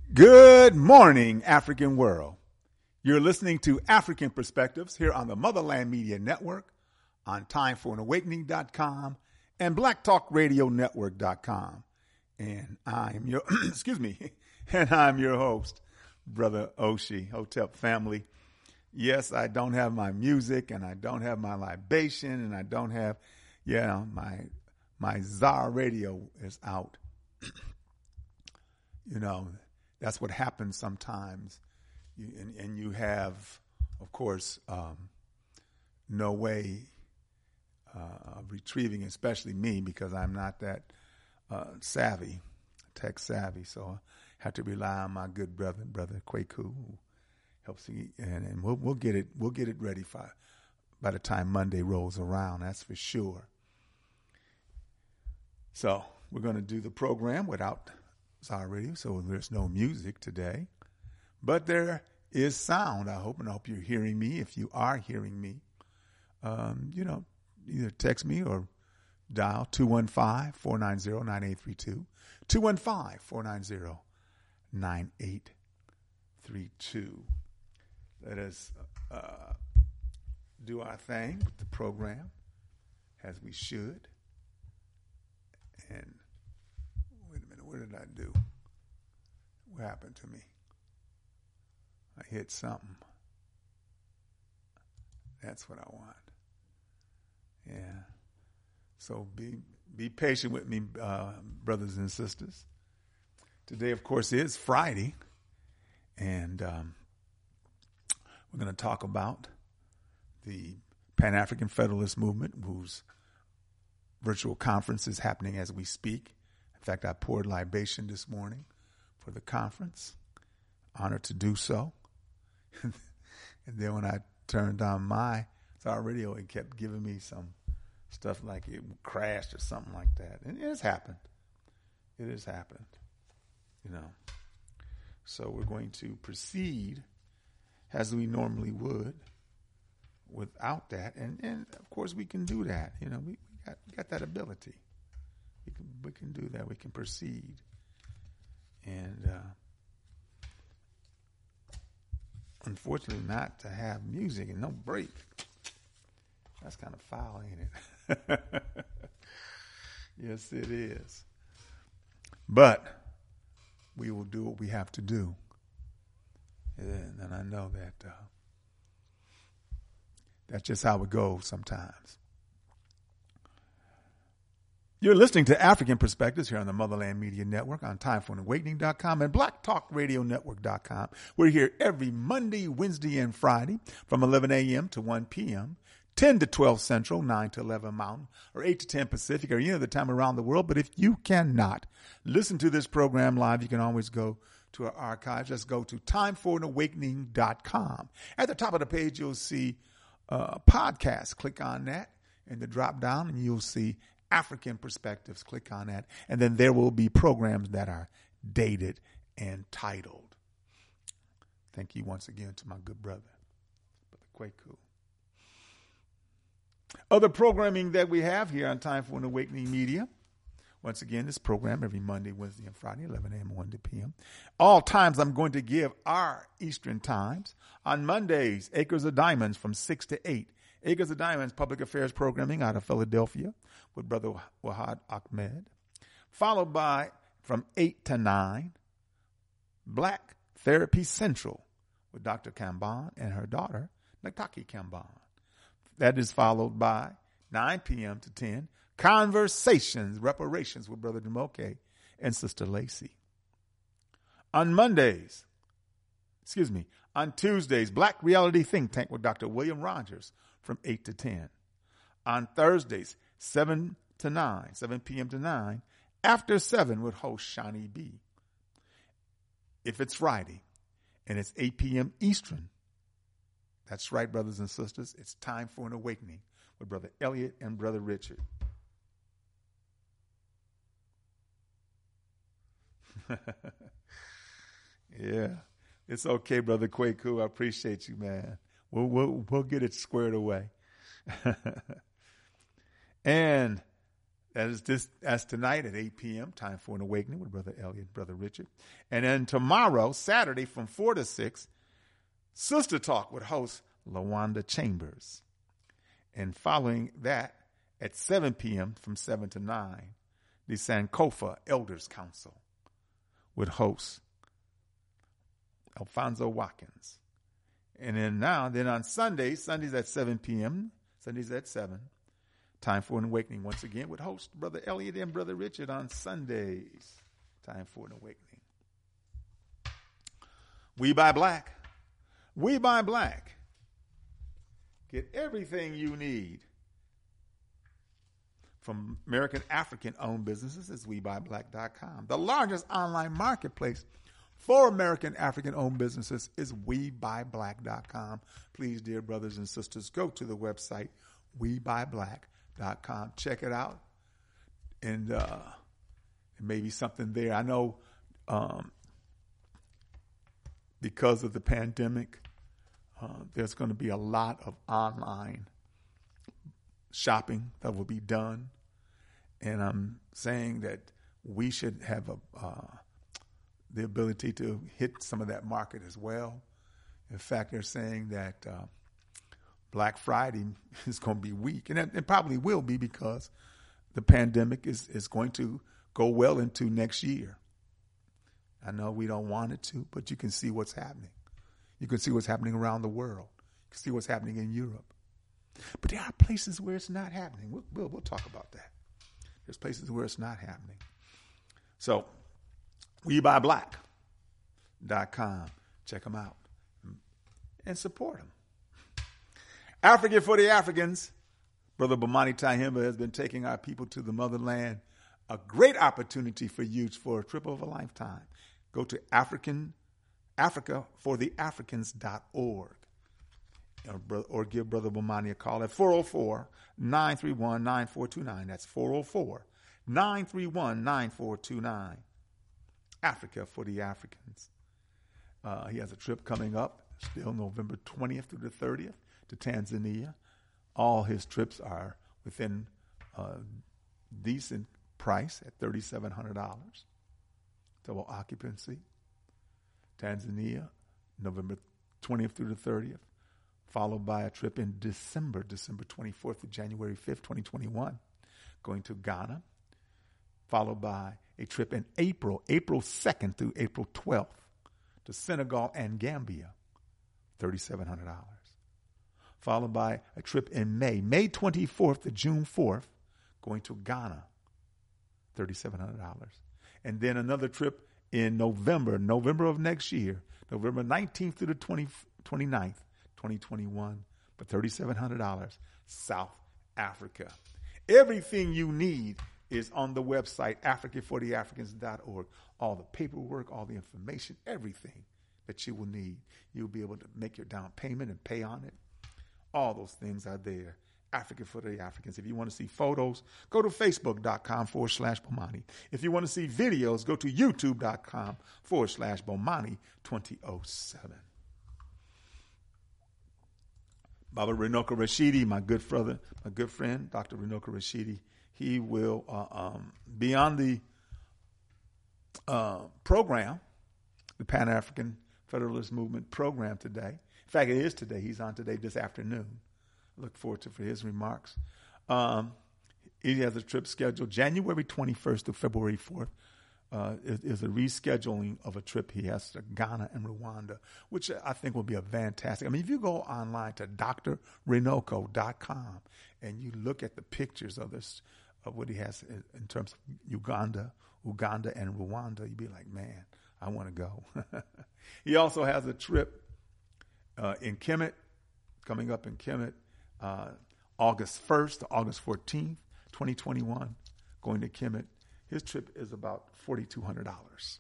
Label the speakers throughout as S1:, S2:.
S1: Good morning, African world. You're listening to African Perspectives here on the Motherland Media Network, on TimeForAnAwakening.com and BlackTalkRadioNetwork.com. And I'm your, and I'm your host, Brother Oshi, Hotep family. Yes, I don't have my music, and I don't have my libation, and I don't have, my Czar radio is out. That's what happens sometimes. And you have, of course, no way of retrieving, especially me, because I'm not that tech savvy. So I have to rely on my good brother Kwaku, who helps me, and we'll get it ready by the time Monday rolls around. That's for sure. So we're going to do the program without Czar Radio, so there's no music today, but there is sound. I hope you're hearing me. If you are hearing me, either text me or dial 215-490-9832, 215-490-9832. Let us do our thing with the program as we should. And wait a minute, what did I do? What happened to me? I hit something. That's what I want. Yeah. So be patient with me, brothers and sisters. Today, of course, is Friday, and we're going to talk about the Pan-African Federalist Movement, whose virtual conference is happening as we speak. In fact, I poured libation this morning for the conference. Honored to do so. And then when I turned on my Czar radio, it kept giving me some stuff like it crashed or something like that. And it has happened. It has happened. So we're going to proceed as we normally would without that. And of course we can do that. We got that ability. We can do that. We can proceed. And unfortunately, not to have music and no break. That's kind of foul, ain't it? Yes, it is. But we will do what we have to do. And I know that that's just how it goes sometimes. You're listening to African Perspectives here on the Motherland Media Network, on TimeForAnAwakening.com and BlackTalkRadioNetwork.com. We're here every Monday, Wednesday, and Friday from 11 a.m. to 1 p.m., 10 to 12 Central, 9 to 11 Mountain, or 8 to 10 Pacific, or any other time around the world. But if you cannot listen to this program live, you can always go to our archives. Just go to TimeForAnAwakening.com. At the top of the page, you'll see podcast. Click on that in the drop down, and you'll see African Perspectives. Click on that, and then there will be programs that are dated and titled. Thank you once again to my good brother Kwaku. Other programming that we have here on Time for an Awakening Media. Once again, this program every Monday, Wednesday, and Friday, 11 a.m. and 1 p.m. All times I'm going to give are Eastern times. On Mondays, Acres of Diamonds from 6 to 8. Acres of Diamonds public affairs programming out of Philadelphia with Brother Wahad Ahmed. Followed by, from 8 to 9, Black Therapy Central with Dr. Kamban and her daughter, Nataki Kamban. That is followed by 9 p.m. to 10, Conversations, Reparations with Brother Demoke and Sister Lacey. On Tuesdays, Black Reality Think Tank with Dr. William Rogers from 8 to 10. On Thursdays, 7 p.m. to 9, After 7 with host Shawnee B. If it's Friday and it's 8 p.m. Eastern, that's right, brothers and sisters, it's Time for an Awakening with Brother Elliot and Brother Richard. Yeah, it's okay, Brother Kwaku. I appreciate you, man. We'll get it squared away. And That's tonight at 8 p.m., Time for an Awakening with Brother Elliot, Brother Richard. And then tomorrow, Saturday, from 4 to 6, Sister Talk with host LaWanda Chambers. And following that, at 7 p.m., from 7 to 9, the Sankofa Elders Council with host Alfonso Watkins. And then on Sundays at 7 p.m., Sundays at 7, Time for an Awakening once again with host Brother Elliot and Brother Richard on Sundays. Time for an Awakening. We Buy Black. We Buy Black. Get everything you need from American African-owned businesses is WeBuyBlack.com. The largest online marketplace for American African-owned businesses is WeBuyBlack.com. Please, dear brothers and sisters, go to the website WeBuyBlack.com. Check it out, and maybe something there. I know because of the pandemic, there's going to be a lot of online shopping that will be done, and I'm saying that we should have the ability to hit some of that market as well. In fact, they're saying that Black Friday is going to be weak, and it probably will be because the pandemic is going to go well into next year. I know we don't want it to, but you can see what's happening. You can see what's happening around the world. You can see what's happening in Europe. But there are places where it's not happening. We'll talk about that. There's places where it's not happening. So, WeBuyBlack.com. Check them out and support them. Africa for the Africans. Brother Bomani Tyehimba has been taking our people to the motherland. A great opportunity for youth for a trip of a lifetime. Go to AfricaForTheAfricans.org or give Brother Bomani a call at 404-931-9429. That's 404-931-9429. Africa for the Africans. He has a trip coming up, still November 20th through the 30th, to Tanzania. All his trips are within decent price at $3,700. Double occupancy. Tanzania, November 20th through the 30th, followed by a trip in December 24th to January 5th, 2021, going to Ghana, followed by a trip in April 2nd through April 12th to Senegal and Gambia, $3,700. Followed by a trip in May 24th to June 4th, going to Ghana, $3,700. And then another trip in November of next year, November 19th through the 29th, 2021, for $3,700, South Africa. Everything you need is on the website, AfricaForTheAfricans.org. All the paperwork, all the information, everything that you will need. You'll be able to make your down payment and pay on it. All those things are there. Africa for the Africans. If you want to see photos, go to Facebook.com/Bomani. If you want to see videos, go to YouTube.com/Bomani2007. Baba Renoka Rashidi, my good friend, Dr. Renoka Rashidi, he will be on the program, the Pan-African Federalist Movement program today. In fact, it is today. He's on today this afternoon. Look forward for his remarks. He has a trip scheduled January 21st to February 4th. Is a rescheduling of a trip he has to Ghana and Rwanda, which I think will be a fantastic. I mean, if you go online to drrenoko.com and you look at the pictures of this, of what he has in terms of Uganda and Rwanda, you'd be like, man, I want to go. He also has a trip in Kemet, coming up in Kemet, August 1st to August 14th, 2021, going to Kemet. His trip is about $4,200.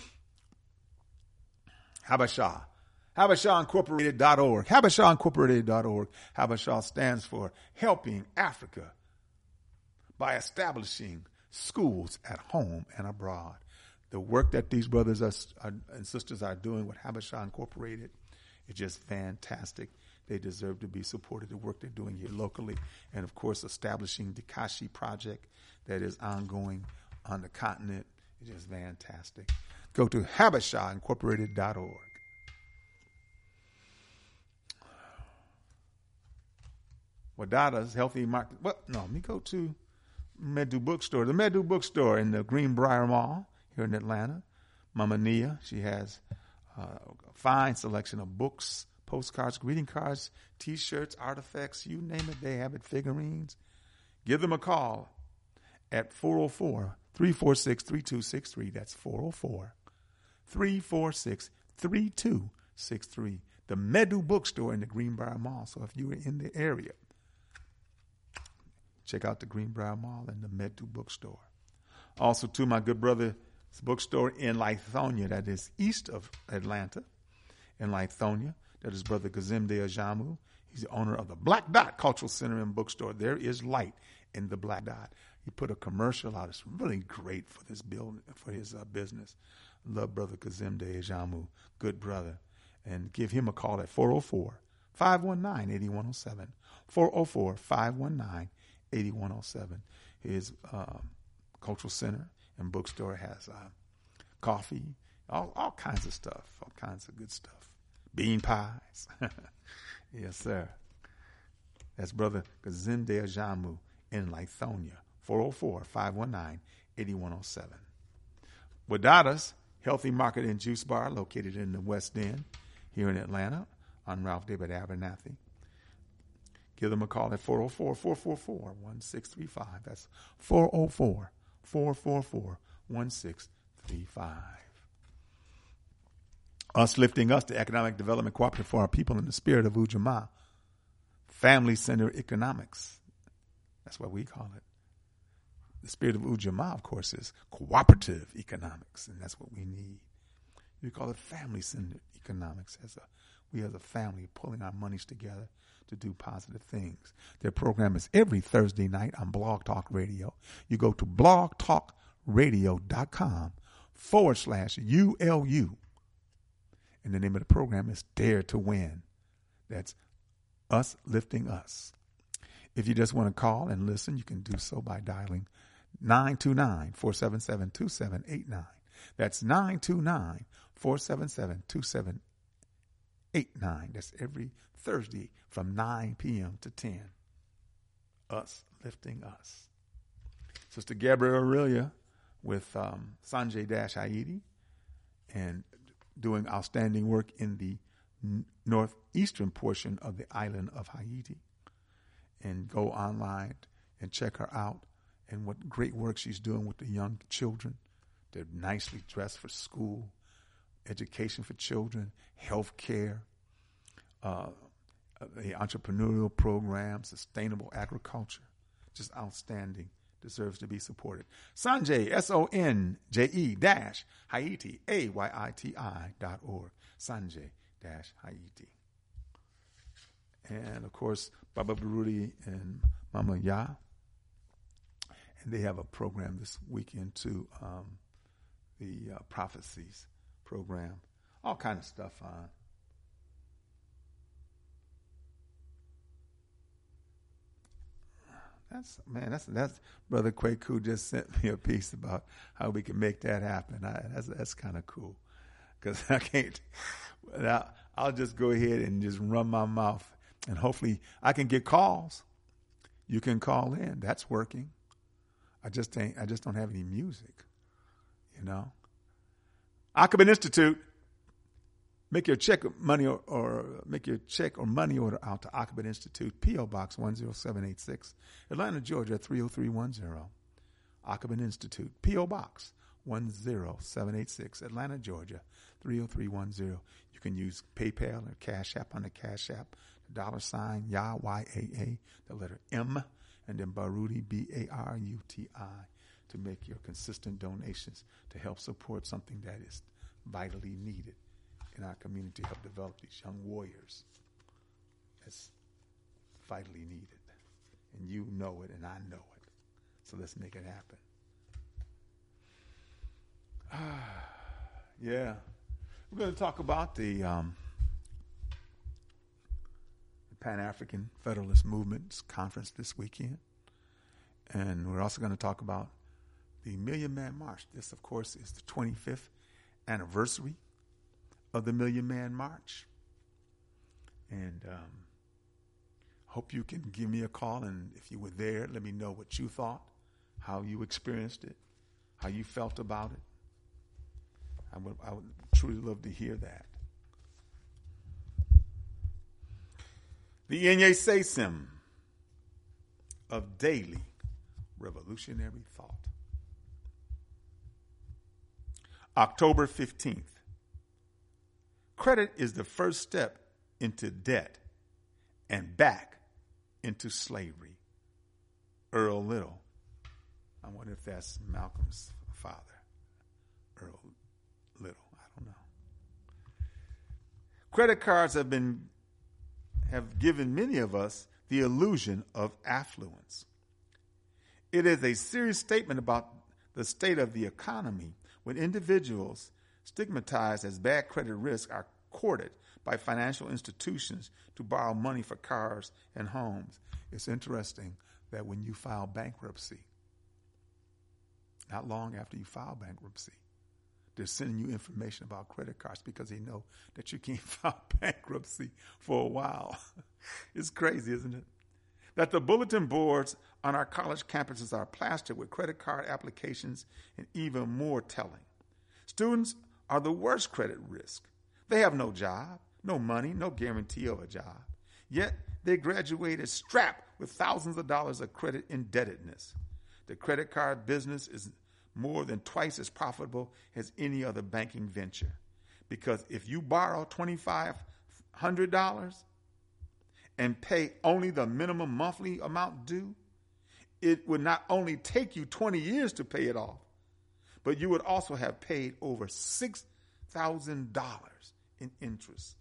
S1: Habashah. HabashahIncorporated.org. HabashahIncorporated.org. Habashah stands for Helping Africa by Establishing Schools at Home and Abroad. The work that these brothers and sisters are doing with Habashah Incorporated is just fantastic. They deserve to be supported, the work they're doing here locally. And, of course, establishing the Kashi Project that is ongoing on the continent is just fantastic. Go to HabishahIncorporated.org. Wadada's Healthy Market. Well, no, let me go to Medu Bookstore. The Medu Bookstore in the Greenbrier Mall here in Atlanta. Mama Nia, she has a fine selection of books, postcards, greeting cards, T-shirts, artifacts, you name it, they have it, figurines. Give them a call at 404-346-3263. That's 404-346-3263. The Medu Bookstore in the Greenbrier Mall. So if you were in the area, check out the Greenbrier Mall and the Medu Bookstore. Also, to my good brother's bookstore in Lithonia, that is east of Atlanta, in Lithonia. That is Brother Kazemde Ajamu. He's the owner of the Black Dot Cultural Center and Bookstore. There is light in the Black Dot. He put a commercial out. It's really great for this for his business. Love Brother Kazemde Ajamu, good brother. And give him a call at 404-519-8107. 404-519-8107. His cultural center and bookstore has coffee, all kinds of stuff, all kinds of good stuff. Bean pies. Yes, sir. That's Brother Kazemde Ajamu in Lithonia. 404-519-8107. Wadada's Healthy Market and Juice Bar, located in the West End here in Atlanta on Ralph David Abernathy. Give them a call at 404-444-1635. That's 404-444-1635. Us Lifting Us, the Economic Development Cooperative for our people in the spirit of Ujamaa. Family-centered economics. That's what we call it. The spirit of Ujamaa, of course, is cooperative economics, and that's what we need. We call it family-centered economics. We as a family pulling our monies together to do positive things. Their program is every Thursday night on Blog Talk Radio. You go to blogtalkradio.com/ULU. And the name of the program is Dare to Win. That's Us Lifting Us. If you just want to call and listen, you can do so by dialing 929-477-2789. That's 929-477-2789. That's every Thursday from 9 p.m. to 10. Us Lifting Us. Sister Gabrielle Aurelia with Sanjay Haiti and doing outstanding work in the northeastern portion of the island of Haiti. And go online and check her out and what great work she's doing with the young children. They're nicely dressed for school, education for children, health care, the entrepreneurial program, sustainable agriculture. Just outstanding. Deserves to be supported. Sanjay, SONJE Haiti, AYITI.org. Sanjay-Haiti. And, of course, Baba Baruti and Mama Ya. And they have a program this weekend, too, the Prophecies program. All kind of stuff on. That's Brother Kwaku just sent me a piece about how we can make that happen. That's kind of cool, because I can't. I'll just go ahead and just run my mouth, and hopefully I can get calls. You can call in. That's working. I just don't have any music. You know. Ackman Institute. Make your check money or make your check or money order out to Ackman Institute, P.O. Box 10786, Atlanta, Georgia 30310. Ackman Institute, P.O. Box 10786, Atlanta, Georgia 30310. You can use PayPal or Cash App on the Cash App, $, YAA, YAA, the letter M, and then Baruti, BARUTI, to make your consistent donations to help support something that is vitally needed in our community, help develop these young warriors. That's vitally needed. And you know it, and I know it. So let's make it happen. Yeah. We're going to talk about the Pan-African Federalist Movement's conference this weekend. And we're also going to talk about the Million Man March. This, of course, is the 25th anniversary of the Million Man March. And hope you can give me a call, and if you were there, let me know what you thought, how you experienced it, how you felt about it. I would truly love to hear that. The Inye Sesim of daily revolutionary thought. October 15th. Credit is the first step into debt and back into slavery. Earl Little. I wonder if that's Malcolm's father. Earl Little. I don't know. Credit cards have given many of us the illusion of affluence. It is a serious statement about the state of the economy when individuals stigmatized as bad credit risk are courted by financial institutions to borrow money for cars and homes. It's interesting that when you file bankruptcy, not long after you file bankruptcy, they're sending you information about credit cards because they know that you can't file bankruptcy for a while. It's crazy, isn't it? That the bulletin boards on our college campuses are plastered with credit card applications, and even more telling. Students are the worst credit risk. They have no job, no money, no guarantee of a job. Yet they graduated strapped with thousands of dollars of credit indebtedness. The credit card business is more than twice as profitable as any other banking venture. Because if you borrow $2,500 and pay only the minimum monthly amount due, it would not only take you 20 years to pay it off, but you would also have paid over $6,000 in interest.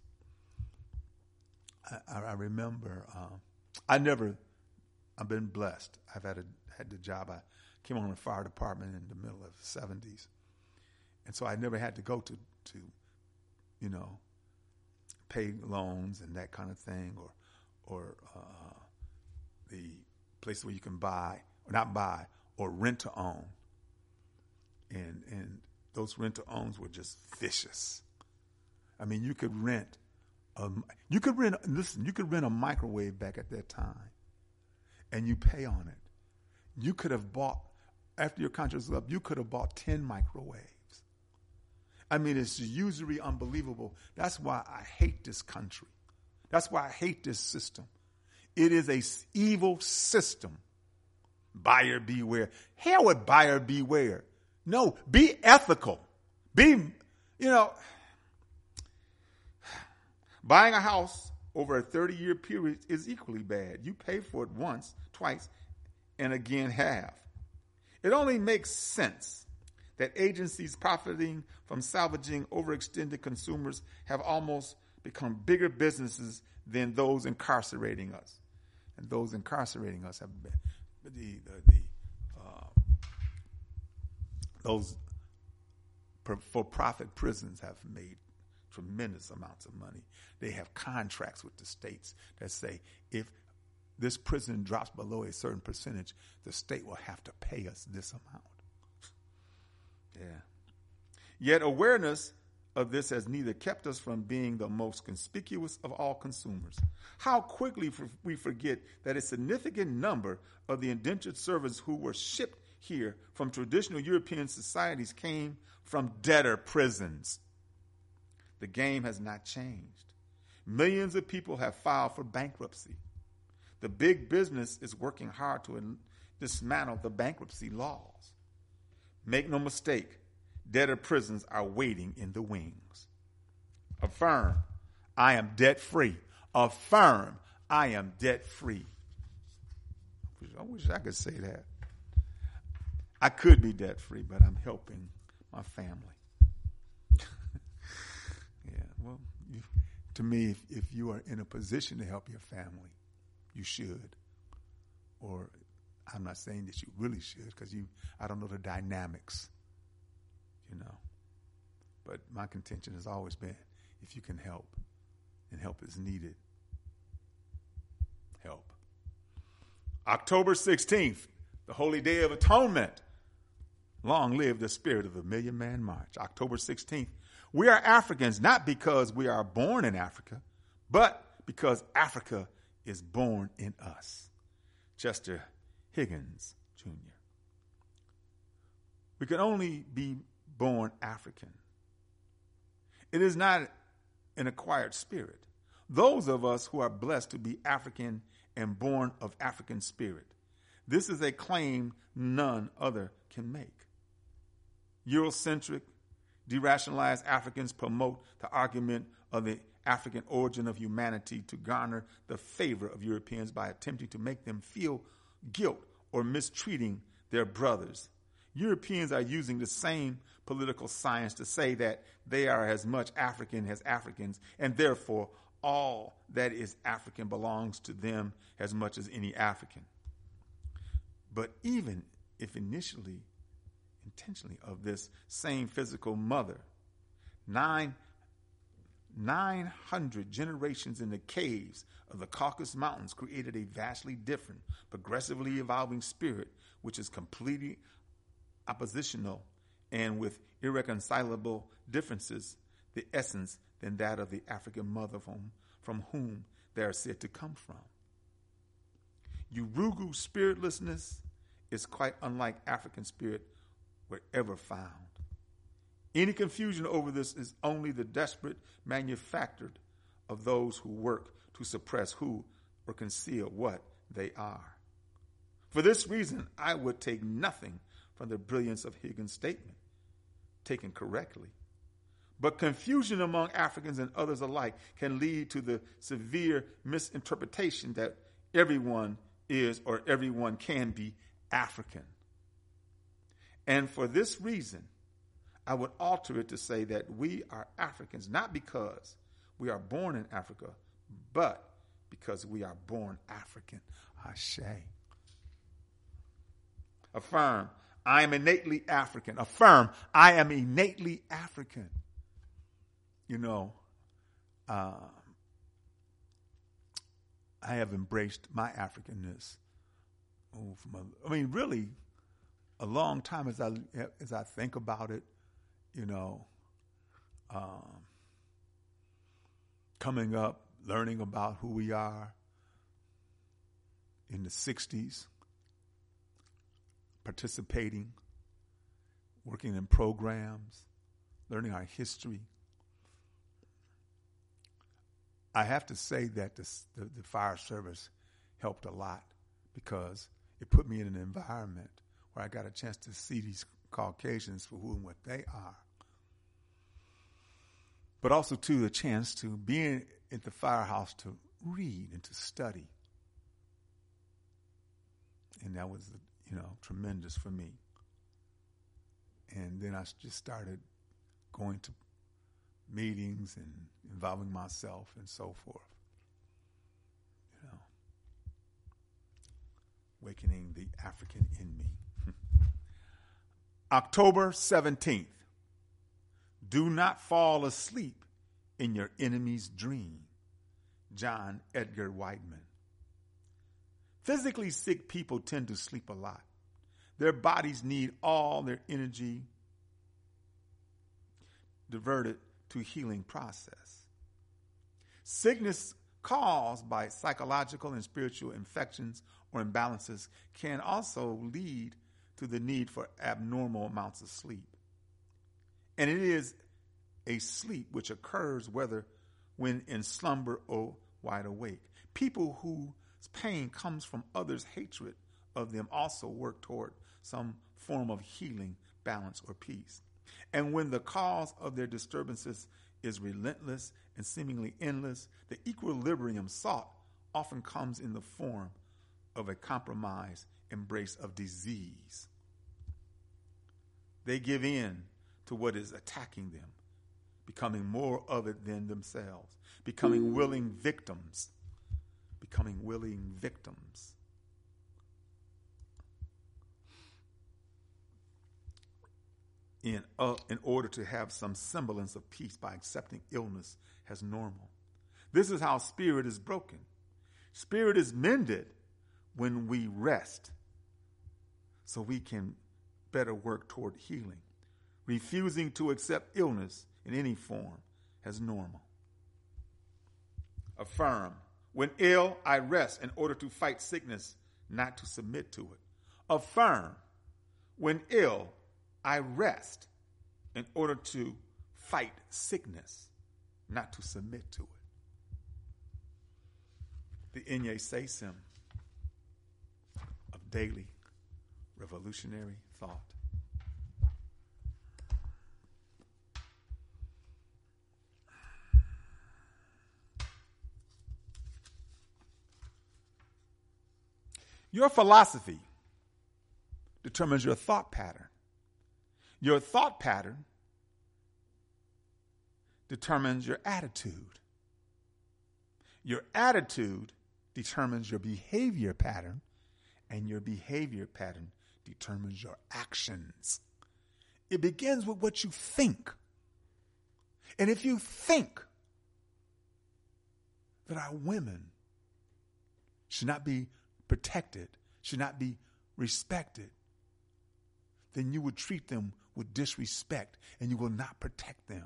S1: I remember, I've been blessed. I've had the job. I came on the fire department in the middle of the 70s. And so I never had to go to pay loans and that kind of thing, or the place where you can buy, or not buy, or rent to own. And those rent to owns were just vicious. I mean, you could rent a microwave back at that time, and you pay on it. You could have bought, after your contract was up, you could have bought 10 microwaves. I mean, it's usury unbelievable. That's why I hate this country. That's why I hate this system. It is a evil system. Buyer beware. Hell with buyer beware. No, be ethical. Buying a house over a 30-year period is equally bad. You pay for it once, twice, and again half. It only makes sense that agencies profiting from salvaging overextended consumers have almost become bigger businesses than those incarcerating us. And those incarcerating us have been those for-profit prisons have made tremendous amounts of money. They have contracts with the states that say if this prison drops below a certain percentage, the state will have to pay us this amount. Yeah. Yet awareness of this has neither kept us from being the most conspicuous of all consumers. How quickly we forget that a significant number of the indentured servants who were shipped here from traditional European societies came from debtor prisons. The game has not changed. Millions of people have filed for bankruptcy. The big business is working hard to dismantle the bankruptcy laws. Make no mistake, debtor prisons are waiting in the wings. Affirm, I am debt-free. Affirm, I am debt-free. I wish I could say that. I could be debt-free, but I'm helping my family. Yeah, well, to me, if you are in a position to help your family, you should. Or I'm not saying that you really should, because I don't know the dynamics, But my contention has always been, if you can help, and help is needed, October 16th, the Holy Day of Atonement. Long live the spirit of the Million Man March. October 16th. We are Africans not because we are born in Africa, but because Africa is born in us. Chester Higgins, Jr. We can only be born African. It is not an acquired spirit. Those of us who are blessed to be African and born of African spirit, this is a claim none other can make. Eurocentric, derationalized Africans promote the argument of the African origin of humanity to garner the favor of Europeans by attempting to make them feel guilt or mistreating their brothers. Europeans are using the same political science to say that they are as much African as Africans, and therefore all that is African belongs to them as much as any African. But even if intentionally of this same physical mother, 900 generations in the caves of the Caucasus Mountains created a vastly different, progressively evolving spirit, which is completely oppositional and with irreconcilable differences, the essence than that of the African mother from whom they are said to come from. Urugu spiritlessness is quite unlike African spirit wherever found. Any confusion over this is only the desperate manufactured of those who work to suppress who or conceal what they are. For this reason, I would take nothing from the brilliance of Higgins' statement, taken correctly. But confusion among Africans and others alike can lead to the severe misinterpretation that everyone is or everyone can be African. And for this reason, I would alter it to say that we are Africans not because we are born in Africa, but because we are born African. Ashe. Affirm, I am innately African. Affirm, I am innately African. You know, I have embraced my Africanness. Really, a long time as I think about it, you know, coming up, learning about who we are in the 60s, participating, working in programs, learning our history. I have to say that the fire service helped a lot because it put me in an environment where I got a chance to see these Caucasians for who and what they are. But also, too, a chance to be at the firehouse to read and to study. And that was, tremendous for me. And then I just started going to meetings and involving myself and so forth. Awakening the African in me. October 17th. Do not fall asleep in your enemy's dream. John Edgar Whiteman. Physically sick people tend to sleep a lot. Their bodies need all their energy diverted to healing process. Sickness caused by psychological and spiritual infections or imbalances can also lead to the need for abnormal amounts of sleep. And it is a sleep which occurs whether when in slumber or wide awake. People whose pain comes from others' hatred of them also work toward some form of healing, balance, or peace. And when the cause of their disturbances is relentless and seemingly endless, the equilibrium sought often comes in the form of a compromised embrace of disease. They give in to what is attacking them, becoming more of it than themselves, becoming willing victims. In order to have some semblance of peace by accepting illness as normal. This is how spirit is broken. Spirit is mended when we rest so we can better work toward healing, refusing to accept illness in any form as normal. Affirm. When ill, I rest in order to fight sickness, not to submit to it. Affirm. When ill, I rest in order to fight sickness, not to submit to it. The Inye Seisim of daily revolutionary thought. Your philosophy determines your thought pattern. Your thought pattern determines your attitude. Your attitude determines your behavior pattern, and your behavior pattern determines your actions. It begins with what you think. And if you think that our women should not be protected, should not be respected, then you would treat them with disrespect and you will not protect them.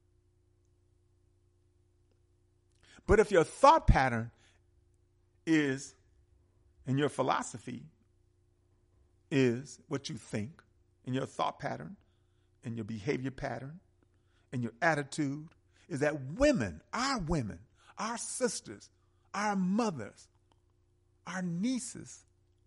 S1: But if your thought pattern is, and your philosophy is what you think, and your thought pattern, and your behavior pattern, and your attitude is that women, our sisters, our mothers, our nieces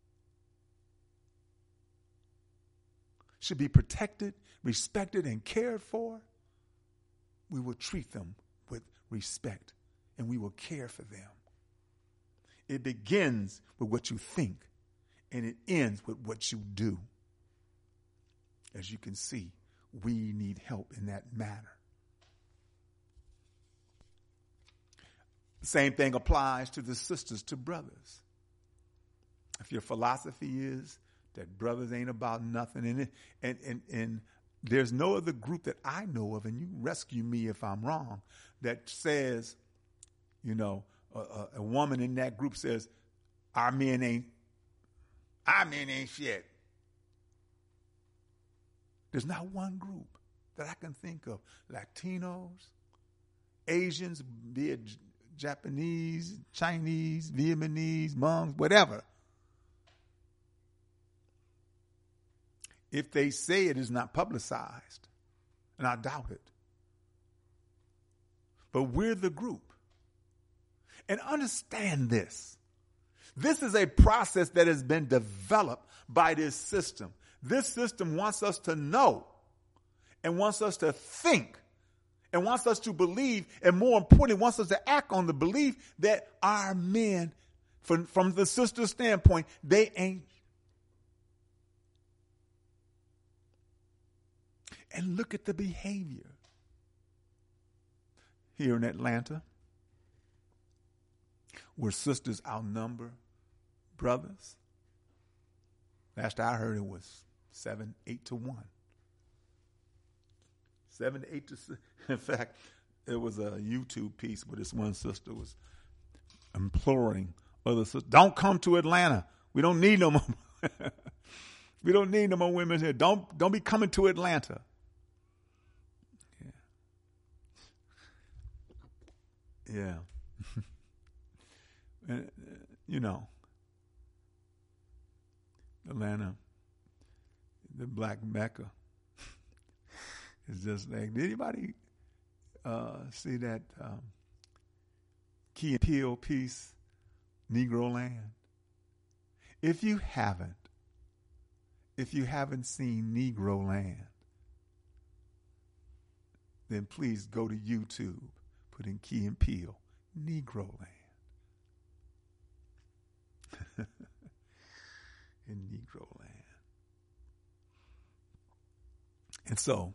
S1: should be protected, respected, and cared for, we will treat them with respect and we will care for them. It begins with what you think and it ends with what you do. As you can see, we need help in that matter. The same thing applies to the sisters, to brothers. If your philosophy is that brothers ain't about nothing, and there's no other group that I know of, and you rescue me if I'm wrong, that says, a woman in that group says, our men ain't shit. There's not one group that I can think of. Latinos, Asians, be it Japanese, Chinese, Vietnamese, Hmong, whatever. If they say it is not publicized, and I doubt it, but we're the group. And understand this. This is a process that has been developed by this system. This system wants us to know and wants us to think and wants us to believe, and more importantly, wants us to act on the belief that our men, from the sister standpoint, they ain't. And look at the behavior here in Atlanta, where sisters outnumber brothers. Last I heard, it was 7-8 to 1. 7-8 to 6. In fact, there was a YouTube piece where this one sister was imploring other sisters, don't come to Atlanta. We don't need no more. We don't need no more women here. Don't be coming to Atlanta. Yeah. And, Atlanta, the Black Mecca, is just like, did anybody see that Key and Peele piece, Negro Land? If you haven't seen Negro Land, then please go to YouTube, put in Key and Peele, Negro Land. In Negro Land. And so,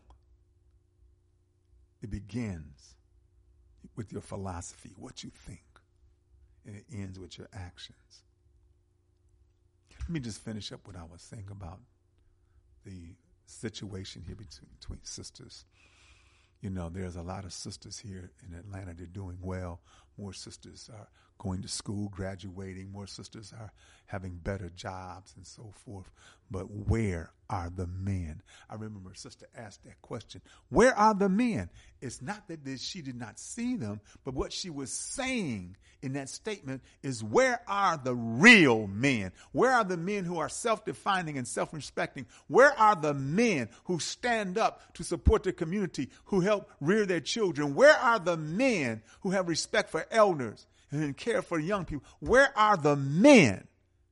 S1: it begins with your philosophy, what you think, and it ends with your actions. Let me just finish up what I was saying about the situation here between sisters. There's a lot of sisters here in Atlanta. They're doing well. More sisters are going to school, graduating. More sisters are having better jobs and so forth. But where are the men? I remember a sister asked that question. Where are the men? It's not that she did not see them, but what she was saying in that statement is, where are the real men? Where are the men who are self-defining and self-respecting? Where are the men who stand up to support the community, who help rear their children? Where are the men who have respect for elders and care for young people? Where are the men?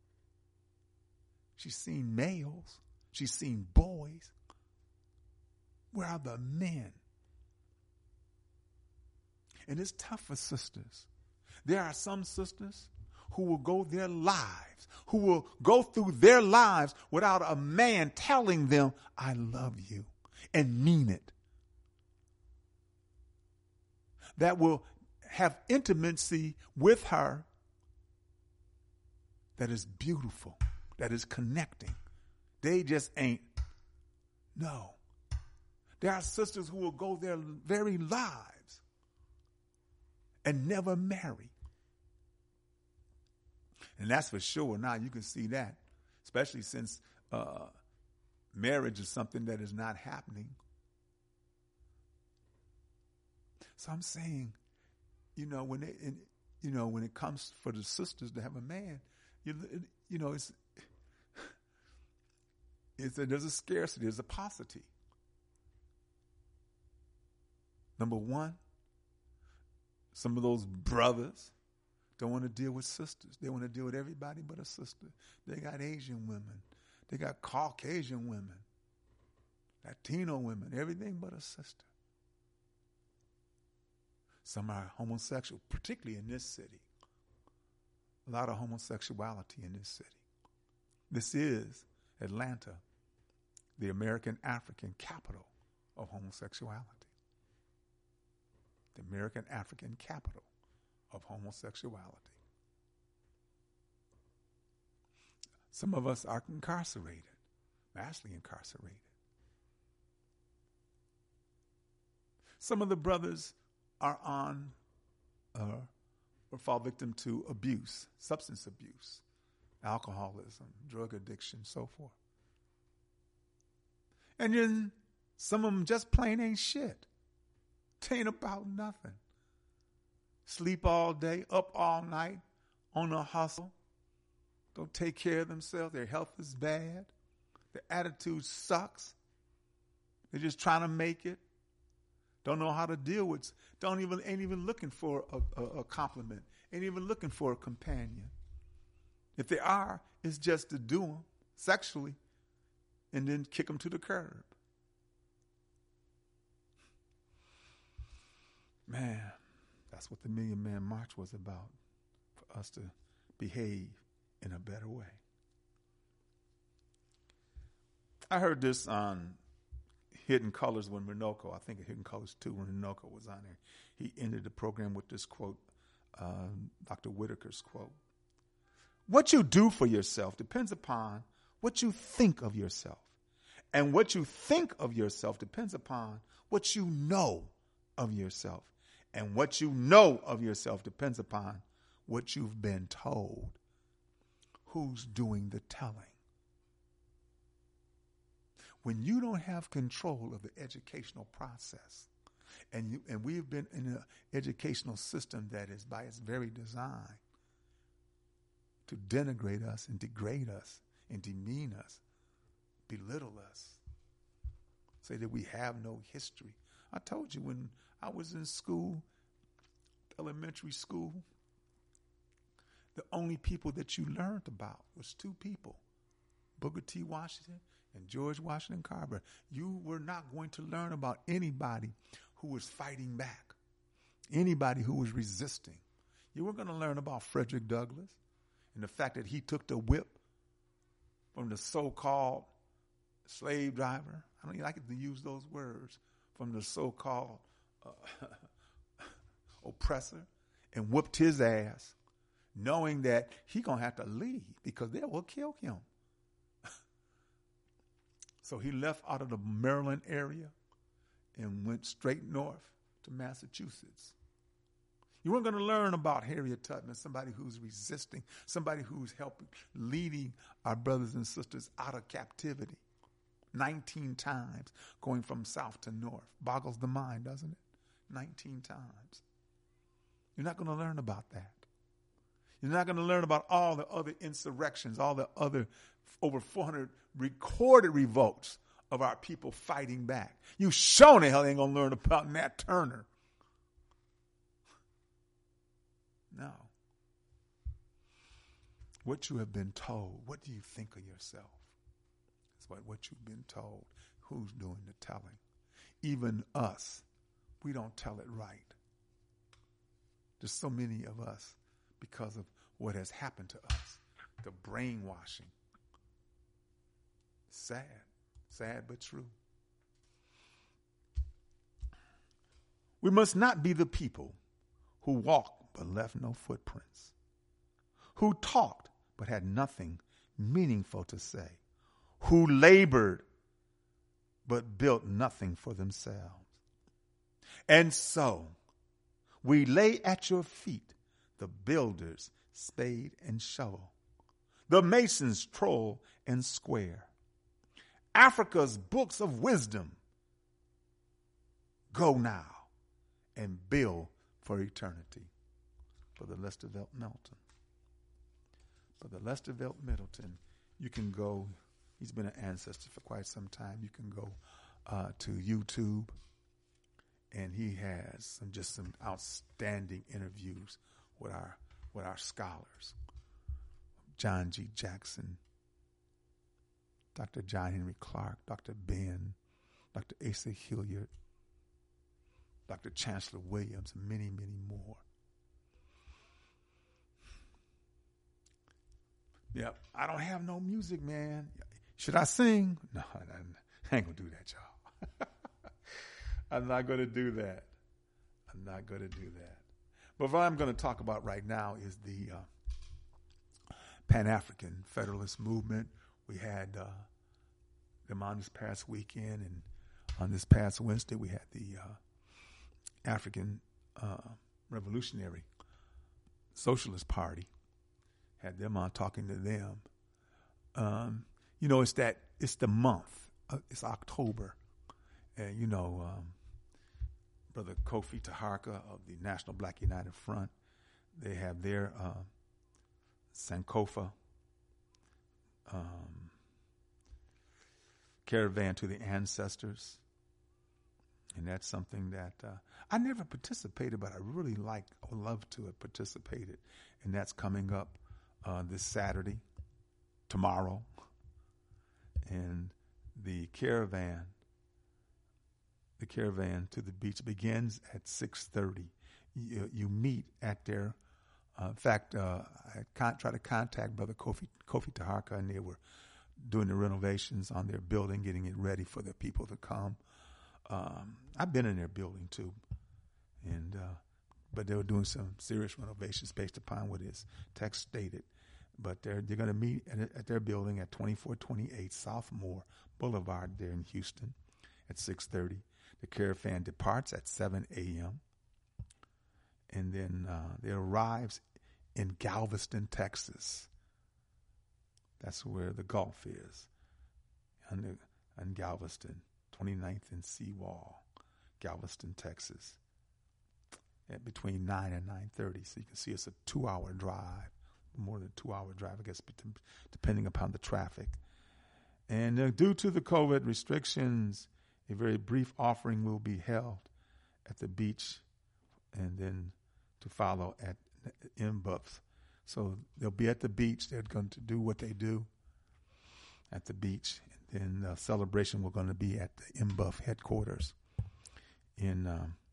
S1: She's seen males. She's seen boys. Where are the men? And it's tough for sisters. There are some sisters who will go their lives, who will go through their lives without a man telling them, I love you, and mean it. That will have intimacy with her that is beautiful, that is connecting. They just ain't. No. There are sisters who will go their very lives and never marry. And that's for sure. Now you can see that, especially since marriage is something that is not happening. So I'm saying, when it comes for the sisters to have a man, there's a scarcity, there's a paucity. Number one, some of those brothers don't want to deal with sisters. They want to deal with everybody but a sister. They got Asian women. They got Caucasian women, Latino women, everything but a sister. Some are homosexual, particularly in this city. A lot of homosexuality in this city. This is Atlanta, the American African capital of homosexuality. The American African capital of homosexuality. Some of us are incarcerated, vastly incarcerated. Some of the brothers are on or fall victim to abuse, substance abuse, alcoholism, drug addiction, so forth. And then some of them just plain ain't shit. They ain't about nothing. Sleep all day, up all night, on a hustle. Don't take care of themselves. Their health is bad. Their attitude sucks. They're just trying to make it. Don't know how to deal with. Ain't even looking for a compliment. Ain't even looking for a companion. If they are, it's just to do them sexually, and then kick them to the curb. Man, that's what the Million Man March was about, for us to behave in a better way. I heard this on Hidden Colors when Minoko, I think Hidden Colors 2 when Minoko was on there. He ended the program with this quote, Dr. Whitaker's quote. What you do for yourself depends upon what you think of yourself. And what you think of yourself depends upon what you know of yourself. And what you know of yourself depends upon what you've been told. Who's doing the telling? When you don't have control of the educational process, and we've been in an educational system that is by its very design to denigrate us and degrade us and demean us, belittle us, say that we have no history. I told you when I was in school, elementary school, the only people that you learned about was two people, Booker T. Washington and George Washington Carver. You were not going to learn about anybody who was fighting back, anybody who was resisting. You were going to learn about Frederick Douglass and the fact that he took the whip from the so-called slave driver. I don't even like to use those words, from the so-called oppressor, and whooped his ass, knowing that he going to have to leave because they will kill him. So he left out of the Maryland area and went straight north to Massachusetts. You weren't going to learn about Harriet Tubman, somebody who's resisting, somebody who's helping, leading our brothers and sisters out of captivity 19 times, going from south to north. Boggles the mind, doesn't it? 19 times. You're not going to learn about that. You're not going to learn about all the other insurrections, all the other over 400 recorded revolts of our people fighting back. You sure the hell ain't going to learn about Nat Turner. No. What you have been told, what do you think of yourself? It's what you've been told. Who's doing the telling? Even us, we don't tell it right. There's so many of us because of what has happened to us, the brainwashing. Sad but true. We must not be the people who walked but left no footprints, who talked but had nothing meaningful to say, who labored but built nothing for themselves. And so we lay at your feet the builder's spade and shovel, the mason's trowel and square, Africa's books of wisdom. Go now and build for eternity. Brother Lester Velt Middleton. Brother Lester Velt Middleton, you can go, he's been an ancestor for quite some time. You can go to YouTube, and he has some outstanding interviews with our scholars. John G. Jackson, Dr. John Henry Clark, Dr. Ben, Dr. Asa Hilliard, Dr. Chancellor Williams, and many, many more. Yep, I don't have no music, man. Should I sing? No, I ain't going to do that, y'all. I'm not going to do that. But what I'm going to talk about right now is the Pan-African Federalist Movement. We had them on this past weekend, and on this past Wednesday we had the African Revolutionary Socialist Party. Had them on talking to them. It's the month. It's October. And, Brother Kofi Taharka of the National Black United Front, they have their Sankofa caravan to the ancestors. And that's something that I never participated, but I really would love to have participated. And that's coming up this Saturday, tomorrow. And the caravan to the beach begins at 6:30. You meet at their. In fact, I tried to contact Brother Kofi Taharka, and they were doing the renovations on their building, getting it ready for the people to come. I've been in their building too, but they were doing some serious renovations based upon what his text stated. But they're going to meet at their building at 2428 Southmore Boulevard there in Houston at 6:30. The caravan departs at 7 a.m. And then it arrives in Galveston, Texas. That's where the Gulf is, in Galveston, 29th and Seawall, Galveston, Texas, at between 9 and 9:30. So you can see it's a 2-hour drive, more than a 2-hour drive, I guess, depending upon the traffic. And due to the COVID restrictions, a very brief offering will be held at the beach, and then to follow at Mbuff. So they'll be at the beach. They're going to do what they do at the beach. And then the celebration we're going to be at the Mbuff headquarters in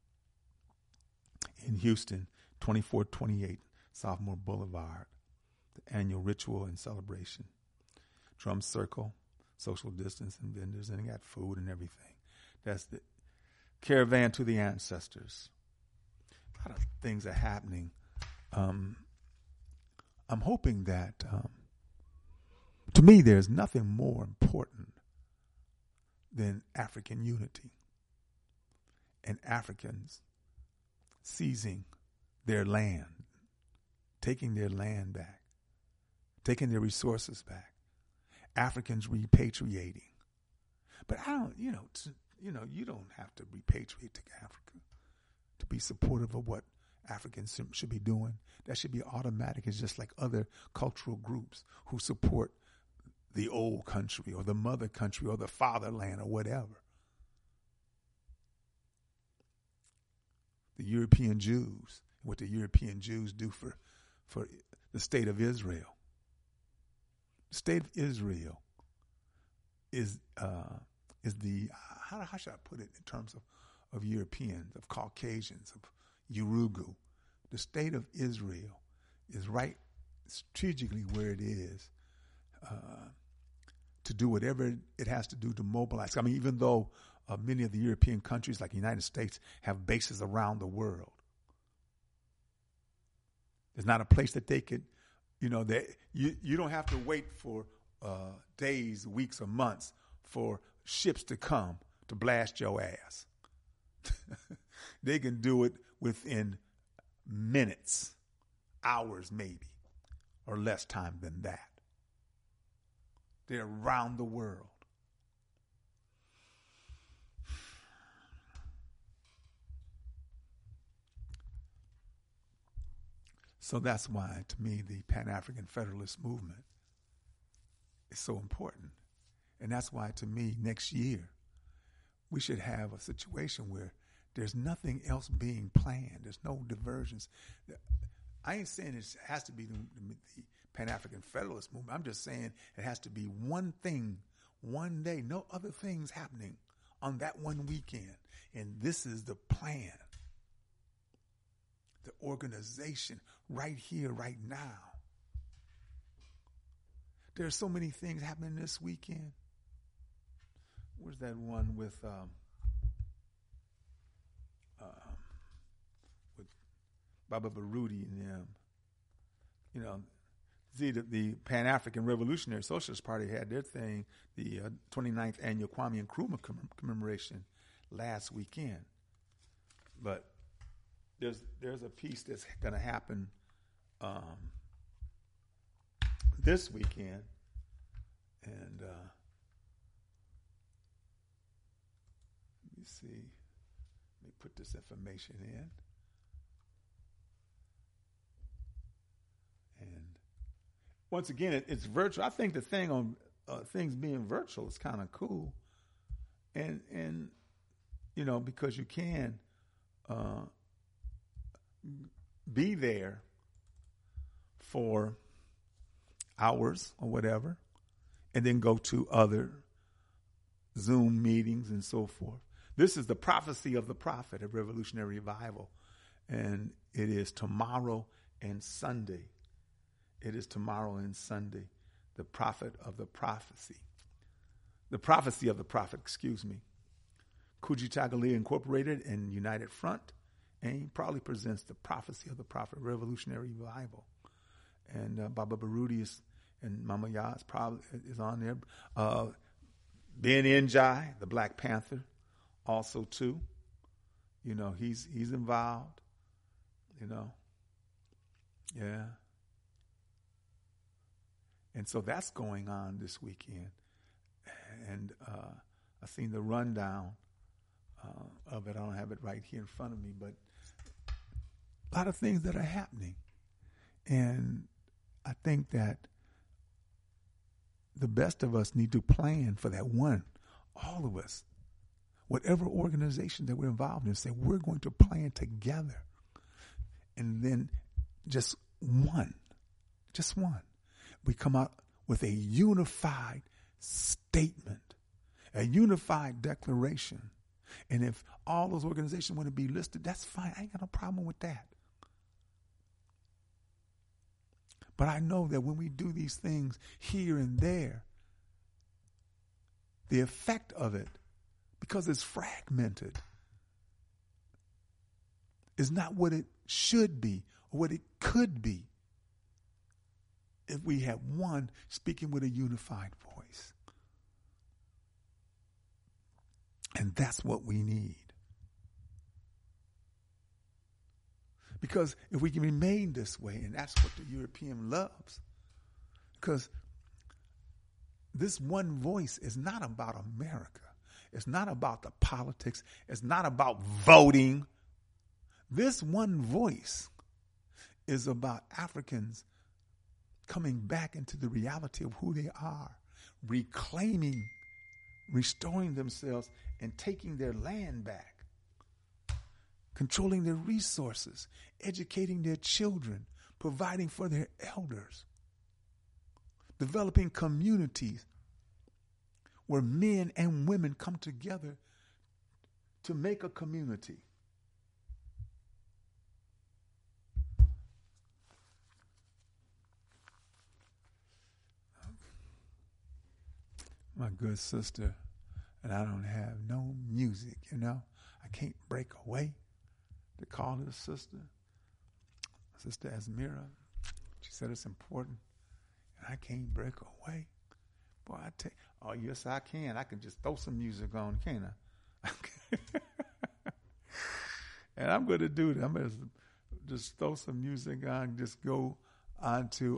S1: Houston, 2428 Sophomore Boulevard. The annual ritual and celebration. Drum circle, social distance, and vendors, and they got food and everything. That's the caravan to the ancestors. A lot of things are happening. I'm hoping that, to me, there's nothing more important than African unity and Africans seizing their land, taking their land back, taking their resources back, Africans repatriating. But I don't, you don't have to repatriate to Africa to be supportive of what Africans should be doing. That should be automatic. It's just like other cultural groups who support the old country or the mother country or the fatherland or whatever. The European Jews, what the European Jews do for the state of Israel. The state of Israel is the, how should I put it in terms of Europeans, of Caucasians, of Yurugu. The state of Israel is right strategically where it is to do whatever it has to do to mobilize. I mean, even though many of the European countries like the United States have bases around the world, there's not a place that they could, you don't have to wait for days, weeks, or months for ships to come to blast your ass. They can do it within minutes, hours maybe, or less time than that. They're around the world. So that's why, to me, the Pan-African Federalist movement is so important. And that's why, to me, next year, we should have a situation where there's nothing else being planned. There's no diversions. I ain't saying it has to be the Pan-African Federalist movement. I'm just saying it has to be one thing, one day, no other things happening on that one weekend. And this is the plan, the organization right here, right now. There are so many things happening this weekend. Where's that one with Baba Baruti and them? The Pan-African Revolutionary Socialist Party had their thing, the 29th annual Kwame Nkrumah commemoration last weekend. But there's a piece that's going to happen this weekend, and let me see. Let me put this information in. And once again, it's virtual. I think the thing on things being virtual is kind of cool, and because you can be there for hours or whatever, and then go to other Zoom meetings and so forth. This is the prophecy of the prophet, a revolutionary revival, and it is tomorrow and Sunday. It is tomorrow and Sunday, the prophet of the prophecy. The prophecy of the prophet, Kuji Incorporated and United Front, and he probably presents the prophecy of the prophet, revolutionary revival. And Baba Baruti and Mama Yah is on there. Ben Njai, the Black Panther, also too. He's involved. Yeah. And so that's going on this weekend. And I've seen the rundown of it. I don't have it right here in front of me, but a lot of things that are happening. And I think that the best of us need to plan for that one. All of us, whatever organization that we're involved in, say we're going to plan together. And then just one. We come out with a unified statement, a unified declaration. And if all those organizations want to be listed, that's fine. I ain't got no problem with that. But I know that when we do these things here and there, the effect of it, because it's fragmented, is not what it should be or what it could be if we have one speaking with a unified voice. And that's what we need. Because if we can remain this way, and that's what the European loves, because this one voice is not about America. It's not about the politics. It's not about voting. This one voice is about Africans coming back into the reality of who they are, reclaiming, restoring themselves, and taking their land back, controlling their resources, educating their children, providing for their elders, developing communities where men and women come together to make a community. My good sister, and I don't have no music, you know. I can't break away to call her sister. Sister Asmira, she said it's important, and I can't break away. Boy, I tell you, oh, yes, I can. I can just throw some music on, can't I? And I'm going to do that. I'm going to just throw some music on and just go on to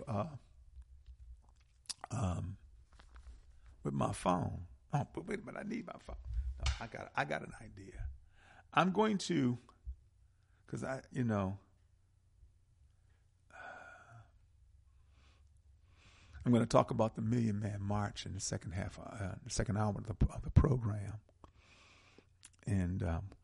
S1: with my phone. Oh, but wait a minute, I need my phone. No, I got an idea. I'm going to, because I'm going to talk about the Million Man March in the second half, the second hour of the program, and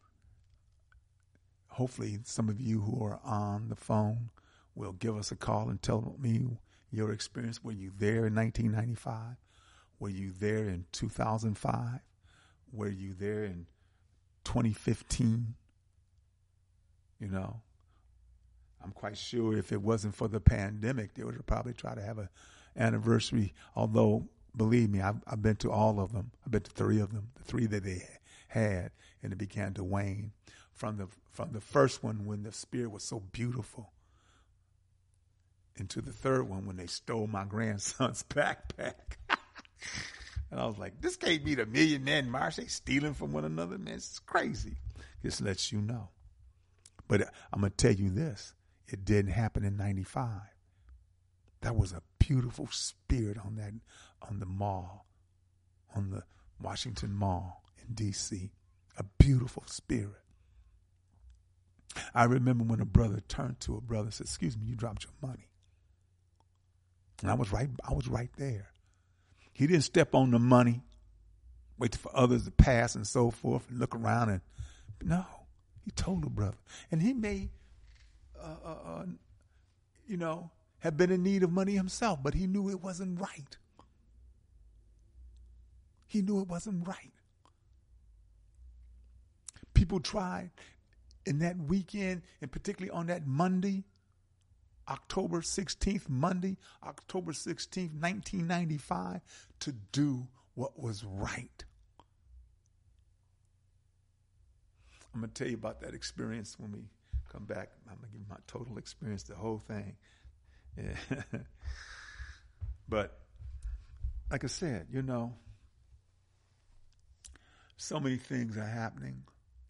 S1: hopefully some of you who are on the phone will give us a call and tell me your experience. Were you there in 1995? Were you there in 2005? Were you there in 2015? You know, I'm quite sure if it wasn't for the pandemic, they would probably try to have an anniversary. Although, believe me, I've been to all of them. I've been to three of them, the three that they had, and it began to wane. From the first one when the spirit was so beautiful, into the third one when they stole my grandson's backpack. And I was like, this can't be the Million Man March. They stealing from one another, man. It's crazy. Just lets you know. But I'm going to tell you this. It didn't happen in 95. That was a beautiful spirit on the mall, on the Washington Mall in D.C. A beautiful spirit. I remember when a brother turned to a brother and said, excuse me, you dropped your money. And I was right there. He didn't step on the money, wait for others to pass and so forth and look around and no, he told the brother. And he may, have been in need of money himself, but he knew it wasn't right. He knew it wasn't right. People tried in that weekend, and particularly on that Monday, October 16th, 1995, to do what was right. I'm going to tell you about that experience when we come back. I'm going to give you my total experience, the whole thing. Yeah. But like I said, so many things are happening.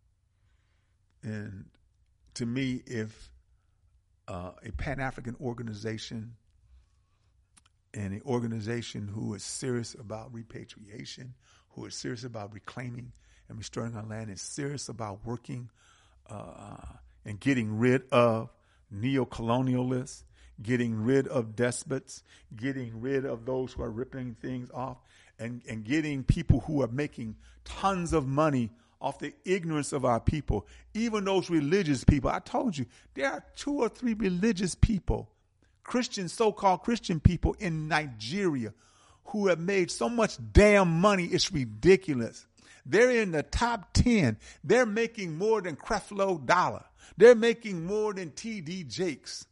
S1: And to me, if a Pan-African organization and an organization who is serious about repatriation, who is serious about reclaiming and restoring our land, is serious about working and getting rid of neo-colonialists, getting rid of despots, getting rid of those who are ripping things off, and getting people who are making tons of money off the ignorance of our people, even those religious people. I told you, there are 2 or 3 religious people, Christian, so-called Christian people in Nigeria who have made so much damn money, it's ridiculous. They're in the top 10. They're making more than Creflo Dollar. They're making more than T.D. Jakes.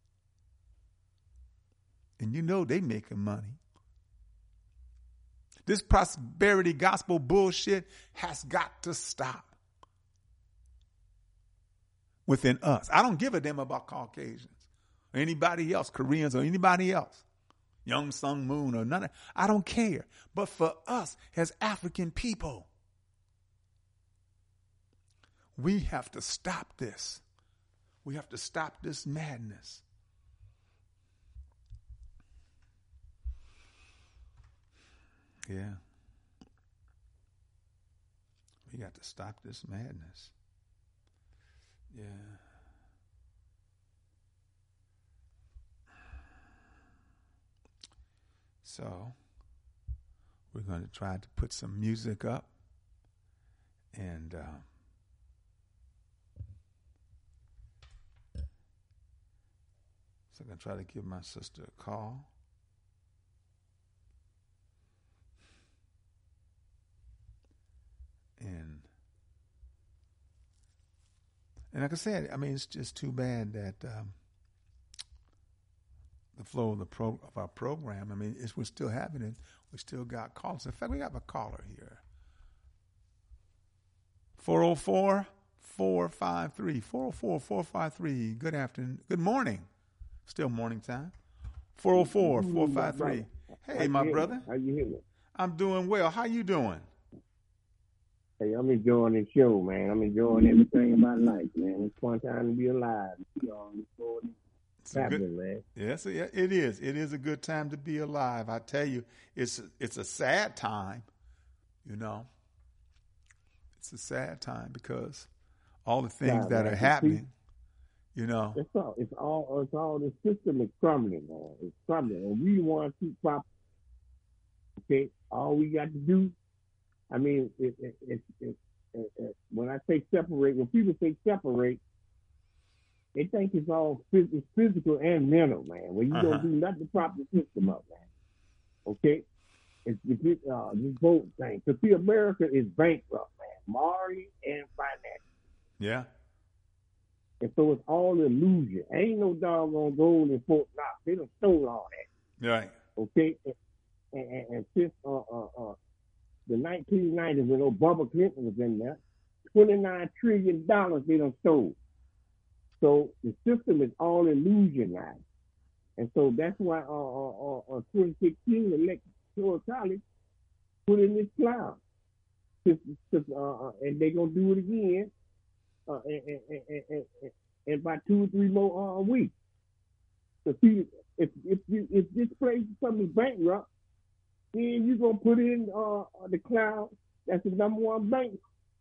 S1: And they making money. This prosperity gospel bullshit has got to stop within us. I don't give a damn about Caucasians or anybody else, Koreans or anybody else, Young Sung Moon or none of. I don't care. But for us as African people, we have to stop this. We have to stop this madness. Yeah. We got to stop this madness. Yeah. So we're going to try to put some music up, and so I'm going to try to give my sister a call. And like I said, I mean, it's just too bad that the flow of of our program. I mean, we're still having it. We still got callers. In fact, we have a caller here. 404-453. 404-453. Good afternoon. Good morning. Still morning time. 404-453. Hey, my brother.
S2: How you hearing?
S1: I'm doing well. How you doing?
S2: Hey, I'm enjoying the show, man. I'm enjoying everything about life, man. It's fun time to be alive. It's happening, man.
S1: Yes, it is. It is a good time to be alive. I tell you, it's a sad time, you know. It's a sad time because all the things that are happening, you know.
S2: It's all the system is crumbling, man. It's crumbling. And we want to keep proper. Okay, all we got to do, I mean, when I say separate, when people say separate, they think it's all physical and mental, man. When you don't do nothing to prop the system up, man. Okay? It's this vote thing. To see America is bankrupt, man. Morally and financially.
S1: Yeah.
S2: And so it's all illusion. Ain't no doggone gold in Fort Knox. They done stole all that.
S1: Right.
S2: Okay? And since the 1990s when Obama Clinton was in there, $29 trillion they done stole. So the system is all illusion now. And so that's why 2016 Electoral College put in this cloud. And they're going to do it again in about 2 or 3 more weeks. So see, if this place becomes bankrupt, then you're going to put in the cloud. That's the number one bank.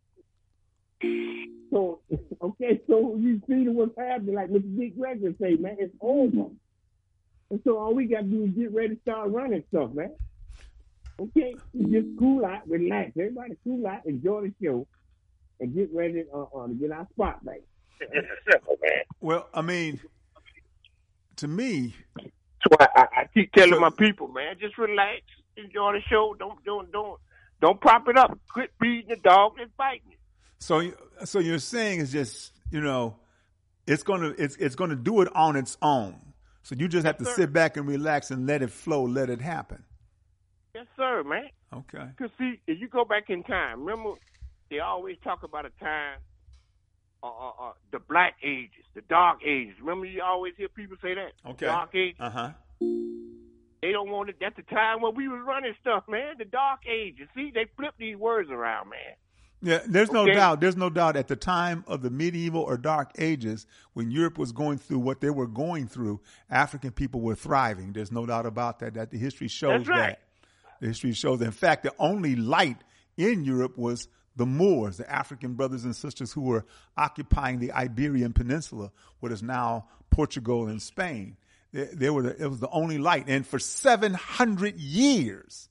S2: So, okay, so you see what's happening, like Mr. Dick Gregory say, man, it's over. And so all we got to do is get ready to start running stuff, man. Okay, you just cool out, relax. Everybody cool out, enjoy the show, and get ready to get our spot back. It's just simple, man.
S1: Well, I mean, to me...
S2: So I keep telling my people, man, just relax, enjoy the show. Don't prop it up. Quit beating the dog and fighting it.
S1: So you're saying it's just, you know, it's gonna do it on its own. So you just have to sit back and relax and let it flow, let it happen.
S2: Yes, sir, man.
S1: Okay.
S2: Because see, if you go back in time, remember they always talk about a time, the black ages, the dark ages. Remember you always hear people say that.
S1: Okay.
S2: Dark ages. They don't want it. That's the time when we was running stuff, man. The dark ages. See, they flip these words around, man.
S1: Yeah, there's no doubt. There's no doubt at the time of the medieval or dark ages, when Europe was going through what they were going through, African people were thriving. There's no doubt about that. That the history shows that. The history shows that. In fact, the only light in Europe was the Moors, the African brothers and sisters who were occupying the Iberian Peninsula, what is now Portugal and Spain. It was the only light. And for 700 years,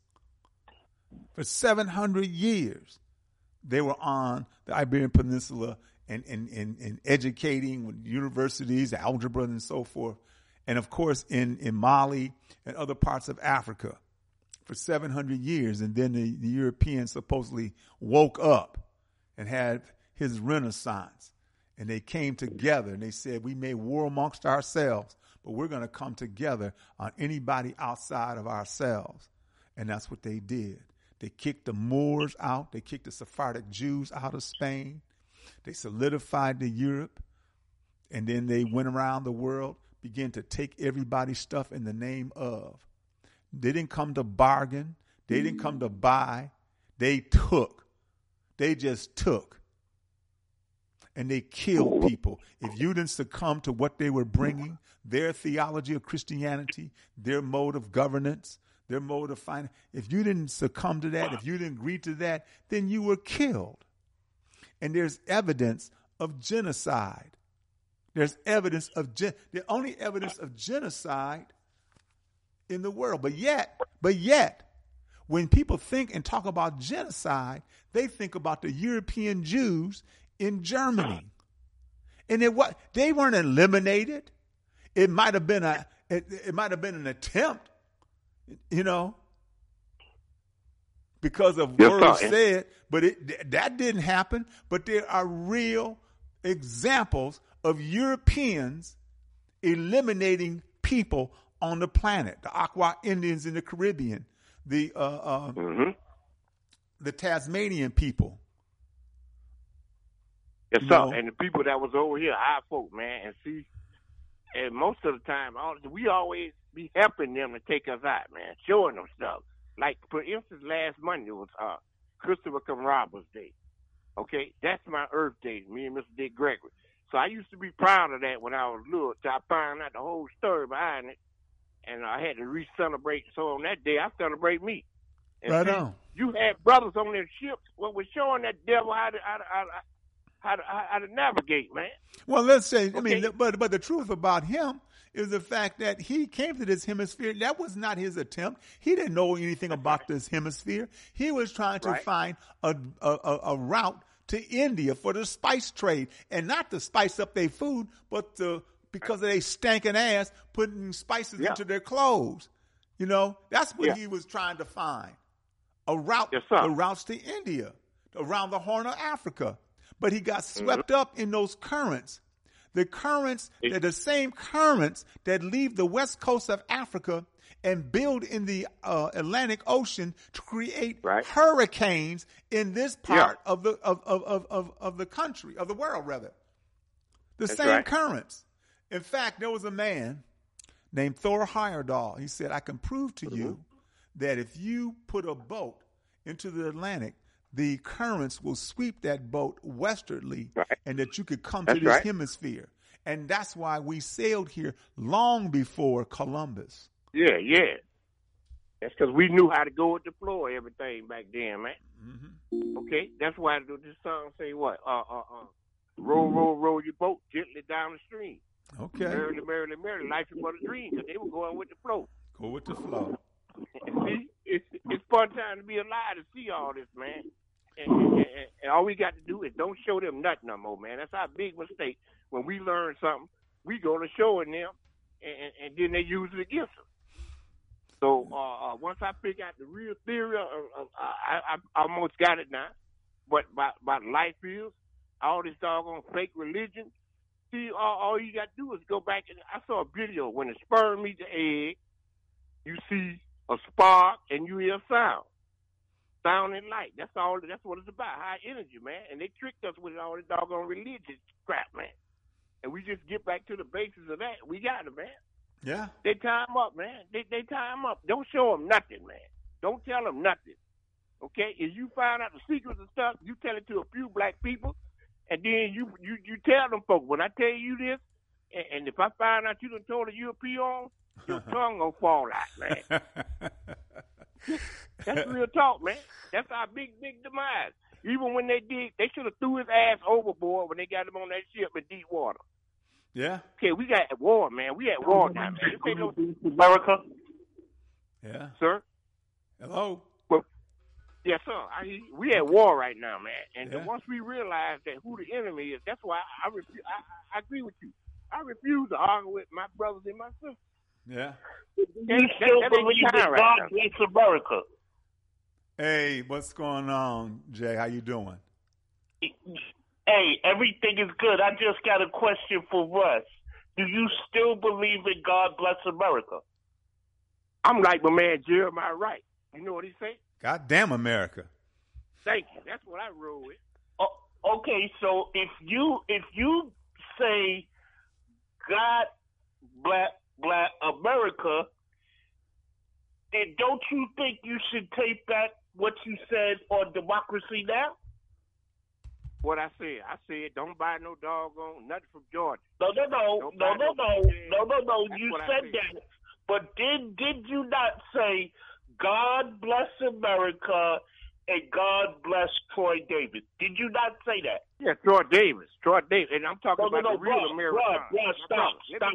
S1: they were on the Iberian Peninsula and educating with universities, algebra and so forth. And of course, in Mali and other parts of Africa for 700 years. And then the Europeans supposedly woke up and had his Renaissance. And they came together and they said, we may war amongst ourselves, but we're going to come together on anybody outside of ourselves. And that's what they did. They kicked the Moors out. They kicked the Sephardic Jews out of Spain. They solidified the Europe. And then they went around the world, began to take everybody's stuff in the name of. They didn't come to bargain. They didn't come to buy. They took. They just took. and they killed people. If you didn't succumb to what they were bringing, their theology of Christianity, their mode of governance, their mode of finance, if you didn't succumb to that, if you didn't agree to that, then you were killed. And there's evidence of genocide. There's evidence of the only evidence of genocide in the world. But yet, when people think and talk about genocide, they think about the European Jews in Germany. And they weren't eliminated. It might have been an attempt, because of words said, but that didn't happen. But there are real examples of Europeans eliminating people on the planet. The Aqua Indians in the Caribbean, the Tasmanian people.
S2: Yes, sir. And the people that was over here, our folk, man. And see, and most of the time, we always be helping them to take us out, man, showing them stuff. Like, for instance, last Monday was Christopher Camaraba's Day. Okay? That's my Earth Day, me and Mr. Dick Gregory. So I used to be proud of that when I was little, till I found out the whole story behind it, and I had to re-celebrate. So on that day, I celebrate me. And
S1: right on.
S2: You had brothers on their ships what was showing that devil how to navigate, man.
S1: Well, let's say, okay. But the truth about him is the fact that he came to this hemisphere. That was not his attempt. He didn't know anything about this hemisphere. He was trying to find a route to India for the spice trade, and not to spice up their food, but because of they stankin' ass putting spices into their clothes. That's what he was trying to find. A route, the routes to India, around the Horn of Africa. But he got swept up in those currents. The currents, they're the same currents that leave the west coast of Africa and build in the Atlantic Ocean to create hurricanes in this part of the country, of the world, rather. That's same currents. In fact, there was a man named Thor Heyerdahl. He said, I can prove to you that if you put a boat into the Atlantic, the currents will sweep that boat westwardly, and that you could come to this hemisphere. And that's why we sailed here long before Columbus. Yeah.
S2: That's because we knew how to go with the flow of everything back then, man. Mm-hmm. Okay? That's why this song say what? Roll your boat gently down the stream.
S1: Okay.
S2: Merrily, life is but a dream, because they were going with the flow.
S1: Go with the flow.
S2: And see, it's fun time to be alive to see all this, man. And all we got to do is don't show them nothing no more, man. That's our big mistake. When we learn something, we go to showing them, and then they use it against us. So once I figure out the real theory, I almost got it now. But about life is, all this doggone fake religion, see, all you got to do is go back. And I saw a video when the sperm meets the egg, you see a spark and you hear a sound. Sound and light. That's all. That's what it's about. High energy, man. And they tricked us with all this doggone religious crap, man. And we just get back to the basis of that. We got it, man.
S1: Yeah.
S2: They tie them up, man. They tie them up. Don't show them nothing, man. Don't tell them nothing. Okay? If you find out the secrets and stuff, you tell it to a few black people, and then you tell them folks, when I tell you this, and if I find out you done told a European, your tongue gonna fall out, man. That's real talk, man. That's our big demise. Even when they should have threw his ass overboard when they got him on that ship in deep water.
S1: Yeah.
S2: Okay, we got at war, man. We at war now, man. This ain't no America.
S1: Yeah.
S2: Sir?
S1: Hello?
S2: Well, yes, sir. We at war right now, man. And once we realize that who the enemy is, that's why I agree with you. I refuse to argue with my brothers and my sisters.
S1: Yeah.
S3: You still believe that God bless America?
S1: Hey, what's going on, Jay? How you doing?
S3: Hey, everything is good. I just got a question for Russ. Do you still believe in God bless America?
S2: I'm like my man Jeremiah Wright. You know what he say?
S1: God damn America.
S2: Thank you. That's what I roll with.
S3: Okay, so if you say God bless America, then don't you think you should take back what you said on Democracy Now?
S2: what I said. I said don't buy no doggone nothing from Georgia.
S3: No.
S2: Don't buy no. That's
S3: You
S2: what I
S3: said that, but did you not say God bless America and God bless Troy Davis? Did you not say that?
S2: Yeah, Troy Davis, and I'm talking about the real American.
S3: Wes, stop.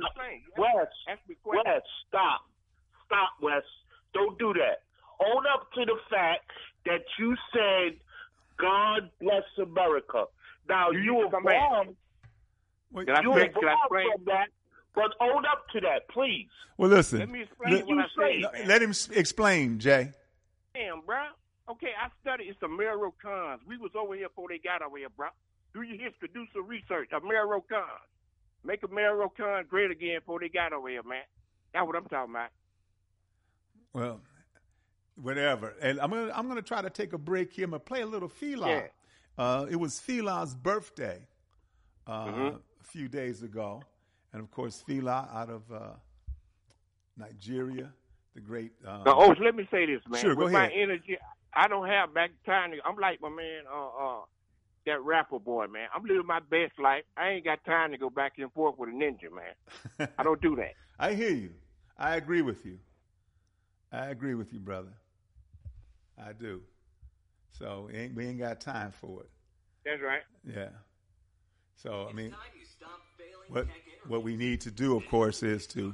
S3: Wes, stop, Wes. Don't do that. Own up to the fact that you said God bless America. Now you were wrong. You were wrong from that, but own up to that, please.
S1: Well, listen.
S2: Let me explain what I said.
S1: Let him explain, Jay.
S2: Damn, bro. Okay, I studied. It's Americans. We was over here before they got over here, bro. Do your history. Do some research. Americans. Make Americans great again before they got over here, man. That's what I'm talking about.
S1: Well, whatever. And I'm gonna try to take a break here. I'm gonna play a little Fela.
S2: Yeah.
S1: It was Fela's birthday a few days ago, and of course Fela out of Nigeria, the great.
S2: So let me say this, man.
S1: Sure,
S2: With
S1: go
S2: my
S1: ahead.
S2: energy, I don't have back time. I'm like my man, that rapper boy, man. I'm living my best life. I ain't got time to go back and forth with a ninja, man. I don't do that.
S1: I hear you. I agree with you. Brother. I do. So we ain't got time for it.
S2: That's right.
S1: Yeah. So I mean, what we need to do, of course, is to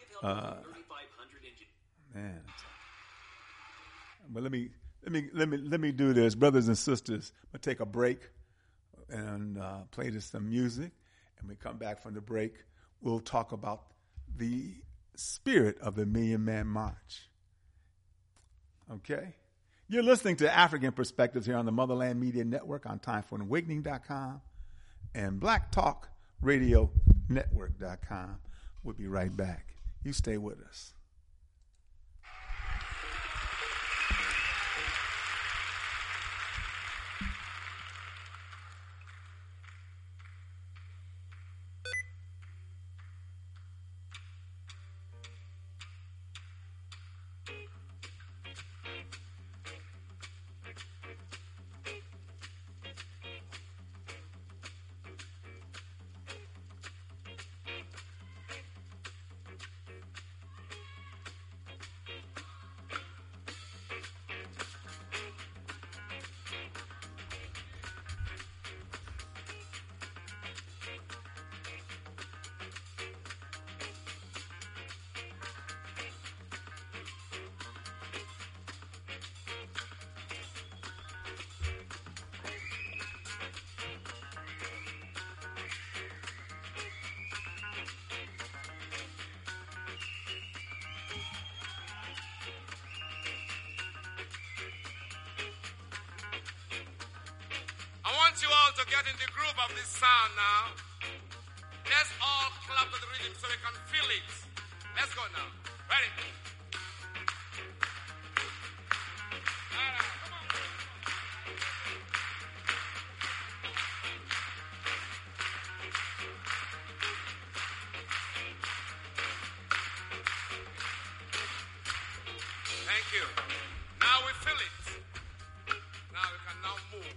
S1: man. But let me do this, brothers and sisters. I'm gonna take a break and play this some music, and we come back from the break. We'll talk about the spirit of the Million Man March. Okay? You're listening to African Perspectives here on the Motherland Media Network on TimeForAwakening.com and BlackTalkRadioNetwork.com. We'll be right back. You stay with us.
S4: I want you all to get in the groove of this sound now. Let's all clap to the rhythm so we can feel it. Let's go now. Ready? All right, come on. Thank you. Now we feel it. Now we can now move.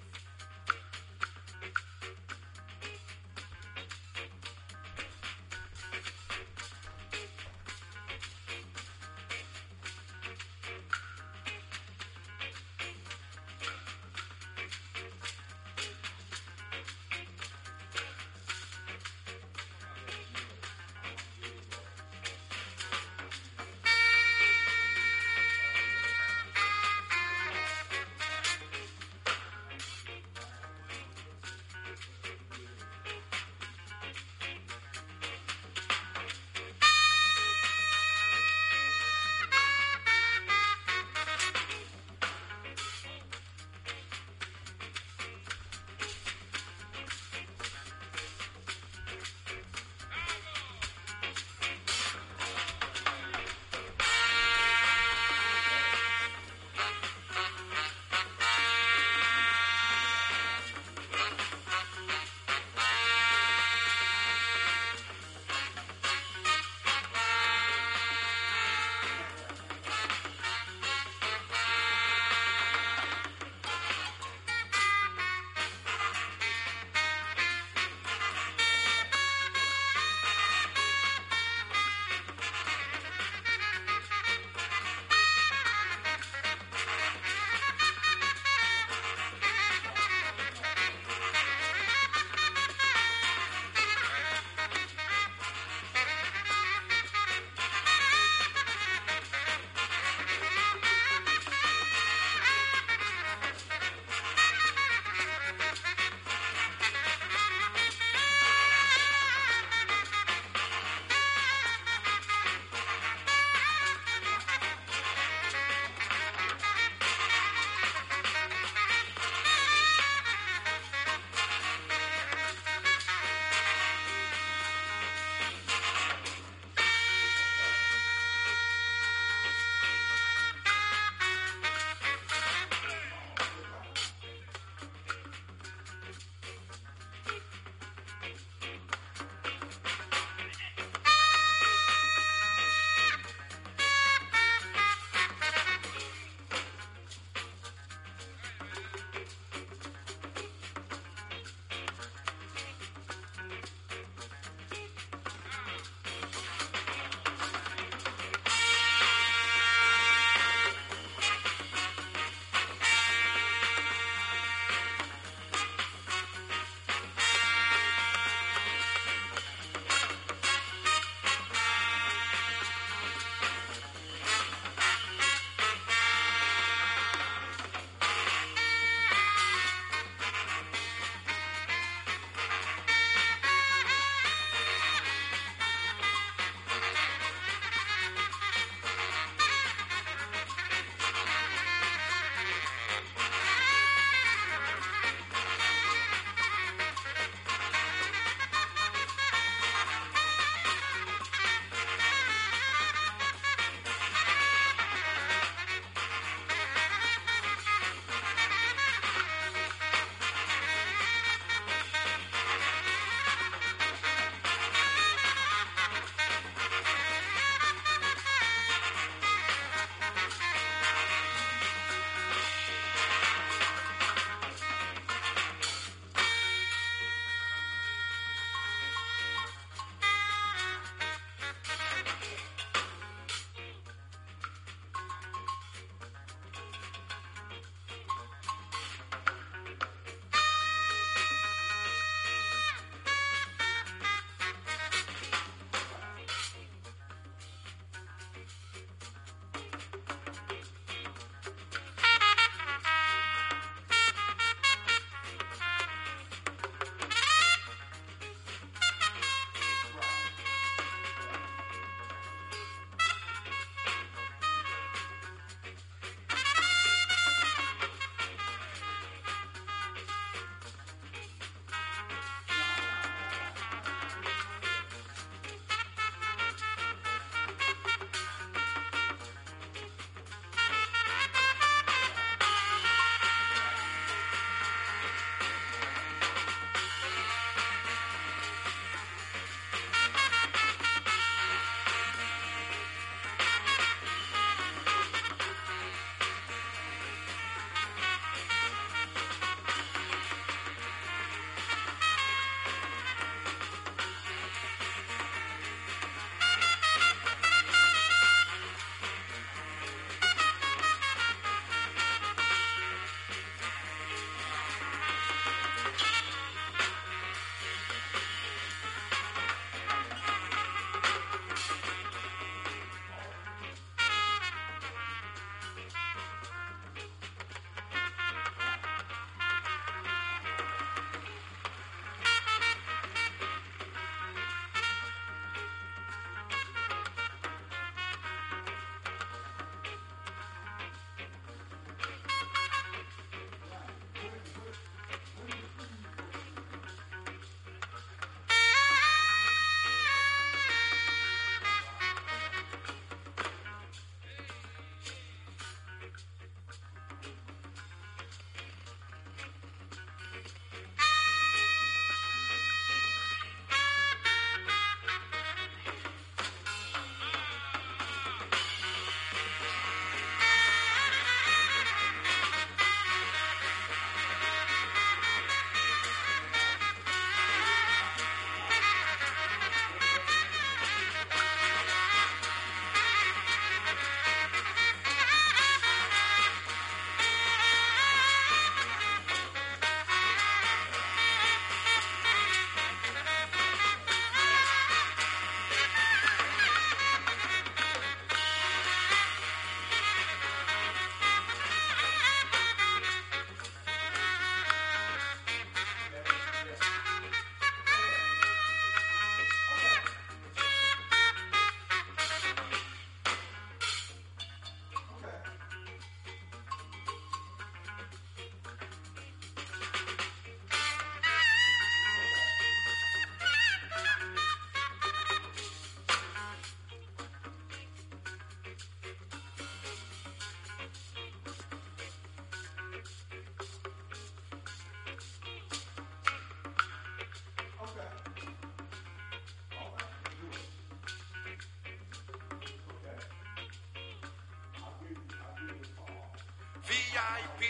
S4: VIP.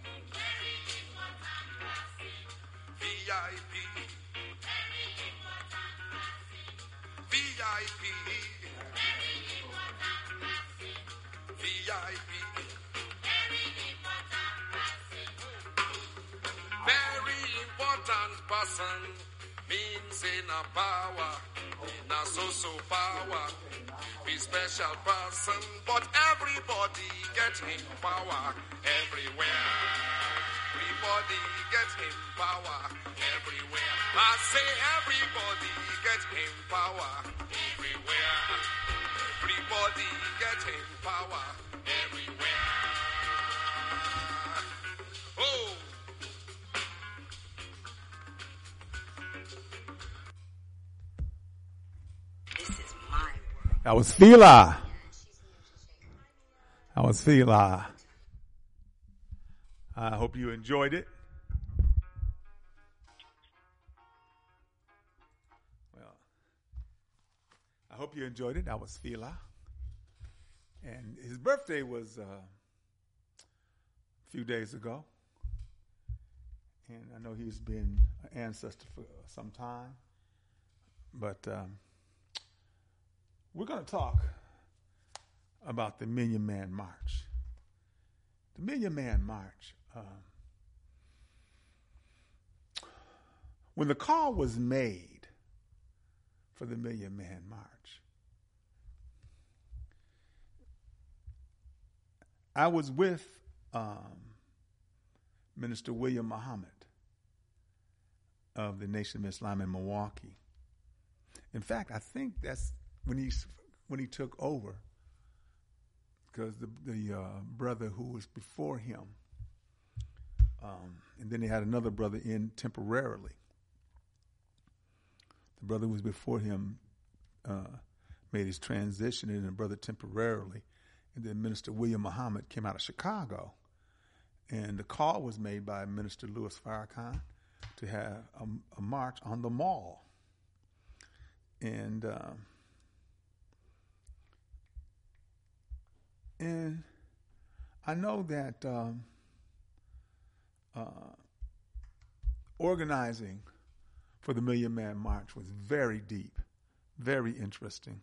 S4: VIP. VIP. VIP. Very important person means in a power, in a so power. Be special person, but everybody gets him power everywhere. Everybody gets him power everywhere. I say everybody gets him power everywhere. Everybody gets him power everywhere. Oh.
S5: This is my world.
S1: That was Fela. That was Fela. I hope you enjoyed it. Well, I hope you enjoyed it. That was Fela. And his birthday was a few days ago. And I know he's been an ancestor for some time. But we're going to talk about the Million Man March. The Million Man March. When the call was made for the Million Man March, I was with Minister William Muhammad of the Nation of Islam in Milwaukee. In fact, I think that's when he took over, because the brother who was before him, and then they had another brother in temporarily. The brother who was before him made his transition, and the brother temporarily, and then Minister William Muhammad came out of Chicago, and the call was made by Minister Louis Farrakhan to have a march on the mall. And I know that organizing for the Million Man March was very deep, very interesting.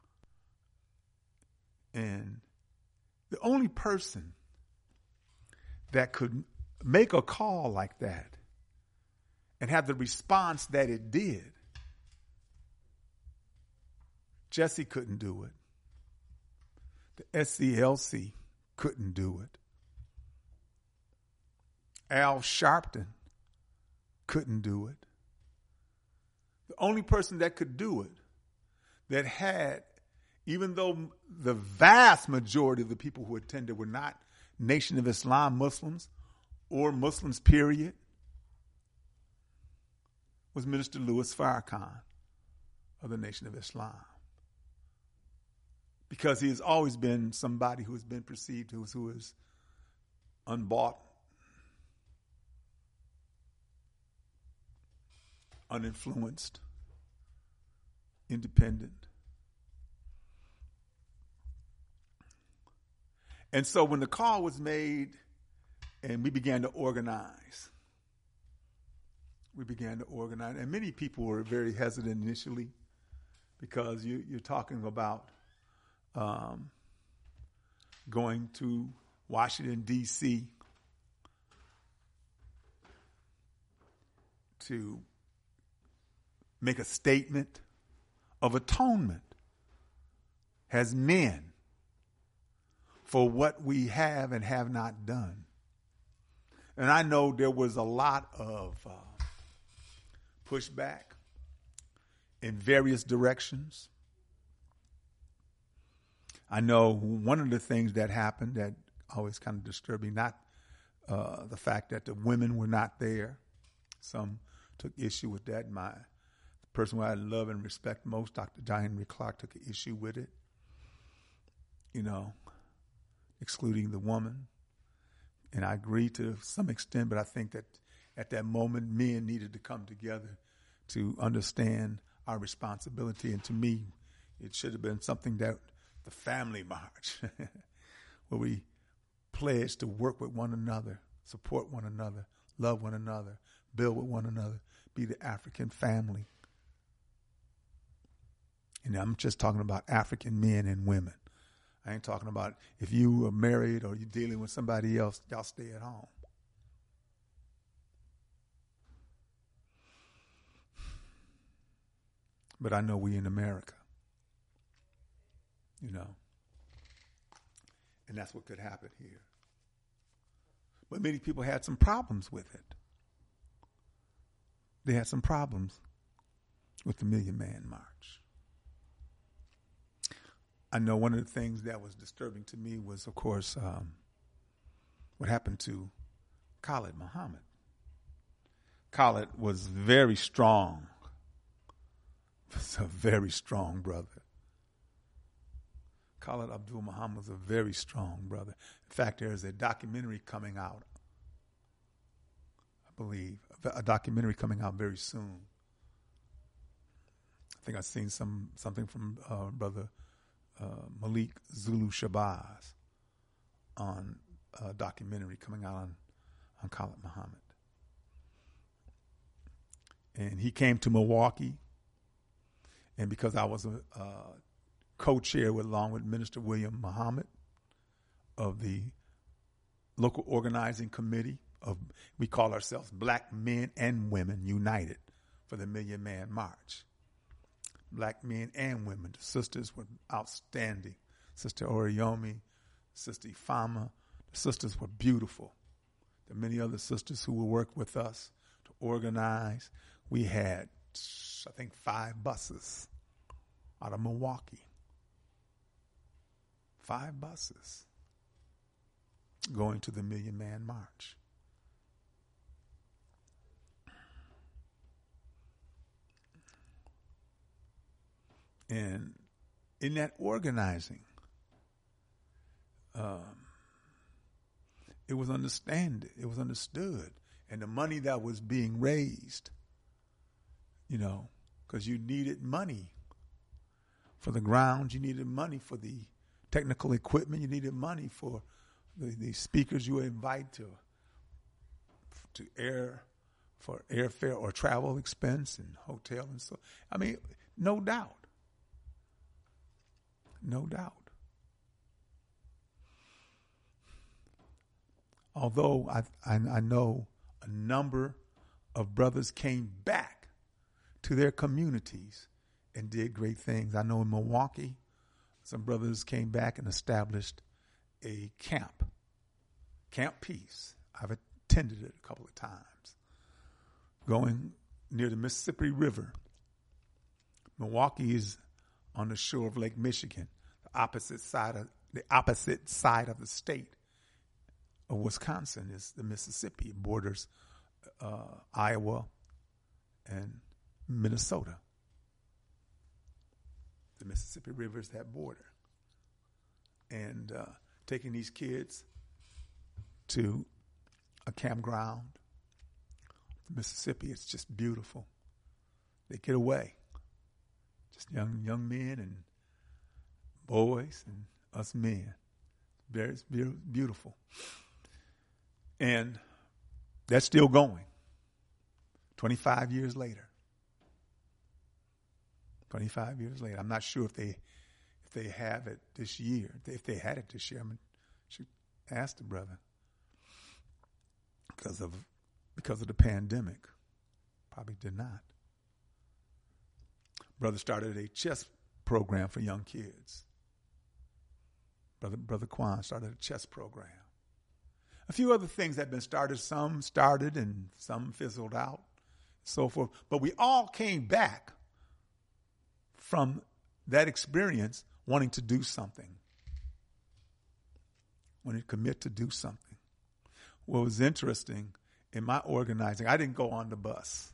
S1: And the only person that could make a call like that and have the response that it did, Jesse couldn't do it. The SCLC couldn't do it. Al Sharpton couldn't do it. The only person that could do it, that had, even though the vast majority of the people who attended were not Nation of Islam Muslims or Muslims, period, was Minister Louis Farrakhan of the Nation of Islam. Because he has always been somebody who has been perceived who is unbought, uninfluenced, independent. And so when the call was made and we began to organize, and many people were very hesitant initially, because you're talking about going to Washington, D.C. to make a statement of atonement as men for what we have and have not done. And I know there was a lot of pushback in various directions. I know one of the things that happened that always kind of disturbed me, not the fact that the women were not there. Some took issue with that. The person who I love and respect most, Dr. John Henry Clark, took issue with it, excluding the woman. And I agree to some extent, but I think that at that moment, men needed to come together to understand our responsibility. And to me, it should have been something that the family march, where we pledge to work with one another, support one another, love one another, build with one another, be the African family. And I'm just talking about African men and women. I ain't talking about if you are married or you're dealing with somebody else, y'all stay at home. But I know we in America, you know, and that's what could happen here. But many people had some problems with it. They had some problems with the Million Man March. I know one of the things that was disturbing to me was, of course, what happened to Khalid Muhammad. Khalid was very strong. Was a very strong brother. Khalid Abdul Muhammad was a very strong brother. In fact, there is a documentary coming out, I believe, a documentary coming out very soon. I think I've seen something from Brother Malik Zulu Shabazz on a documentary coming out on Khalid Muhammad. And he came to Milwaukee, and because I was a co-chair along with Minister William Muhammad of the local organizing committee we call ourselves Black Men and Women United for the Million Man March. Black men and women. The sisters were outstanding. Sister Oriyomi, Sister Ifama, the sisters were beautiful. There are many other sisters who will work with us to organize. We had, I think, 5 buses out of Milwaukee. 5 buses going to the Million Man March. And in that organizing, it was understood. And the money that was being raised, you know, because you needed money for the grounds, you needed money for the technical equipment, you needed money for the speakers you would invite to for airfare or travel expense and hotel and so. I mean, no doubt. No doubt. Although I know a number of brothers came back to their communities and did great things. I know in Milwaukee, some brothers came back and established a camp, Camp Peace. I've attended it a couple of times. Going near the Mississippi River. Milwaukee is on the shore of Lake Michigan, the opposite side of the state of Wisconsin is the Mississippi. It borders Iowa and Minnesota. The Mississippi River is that border. And taking these kids to a campground, Mississippi, it's just beautiful. They get away. Just young men and boys and us men. Very beautiful. And that's still going. 25 years later. 25 years later. I'm not sure if they have it this year. If they had it this year, I should ask the brother. Because of the pandemic. Probably did not. Brother started a chess program for young kids. Brother Kwan started a chess program. A few other things have been started. Some started and some fizzled out, so forth. But we all came back from that experience wanting to do something, wanting to commit to do something. What was interesting in my organizing, I didn't go on the bus.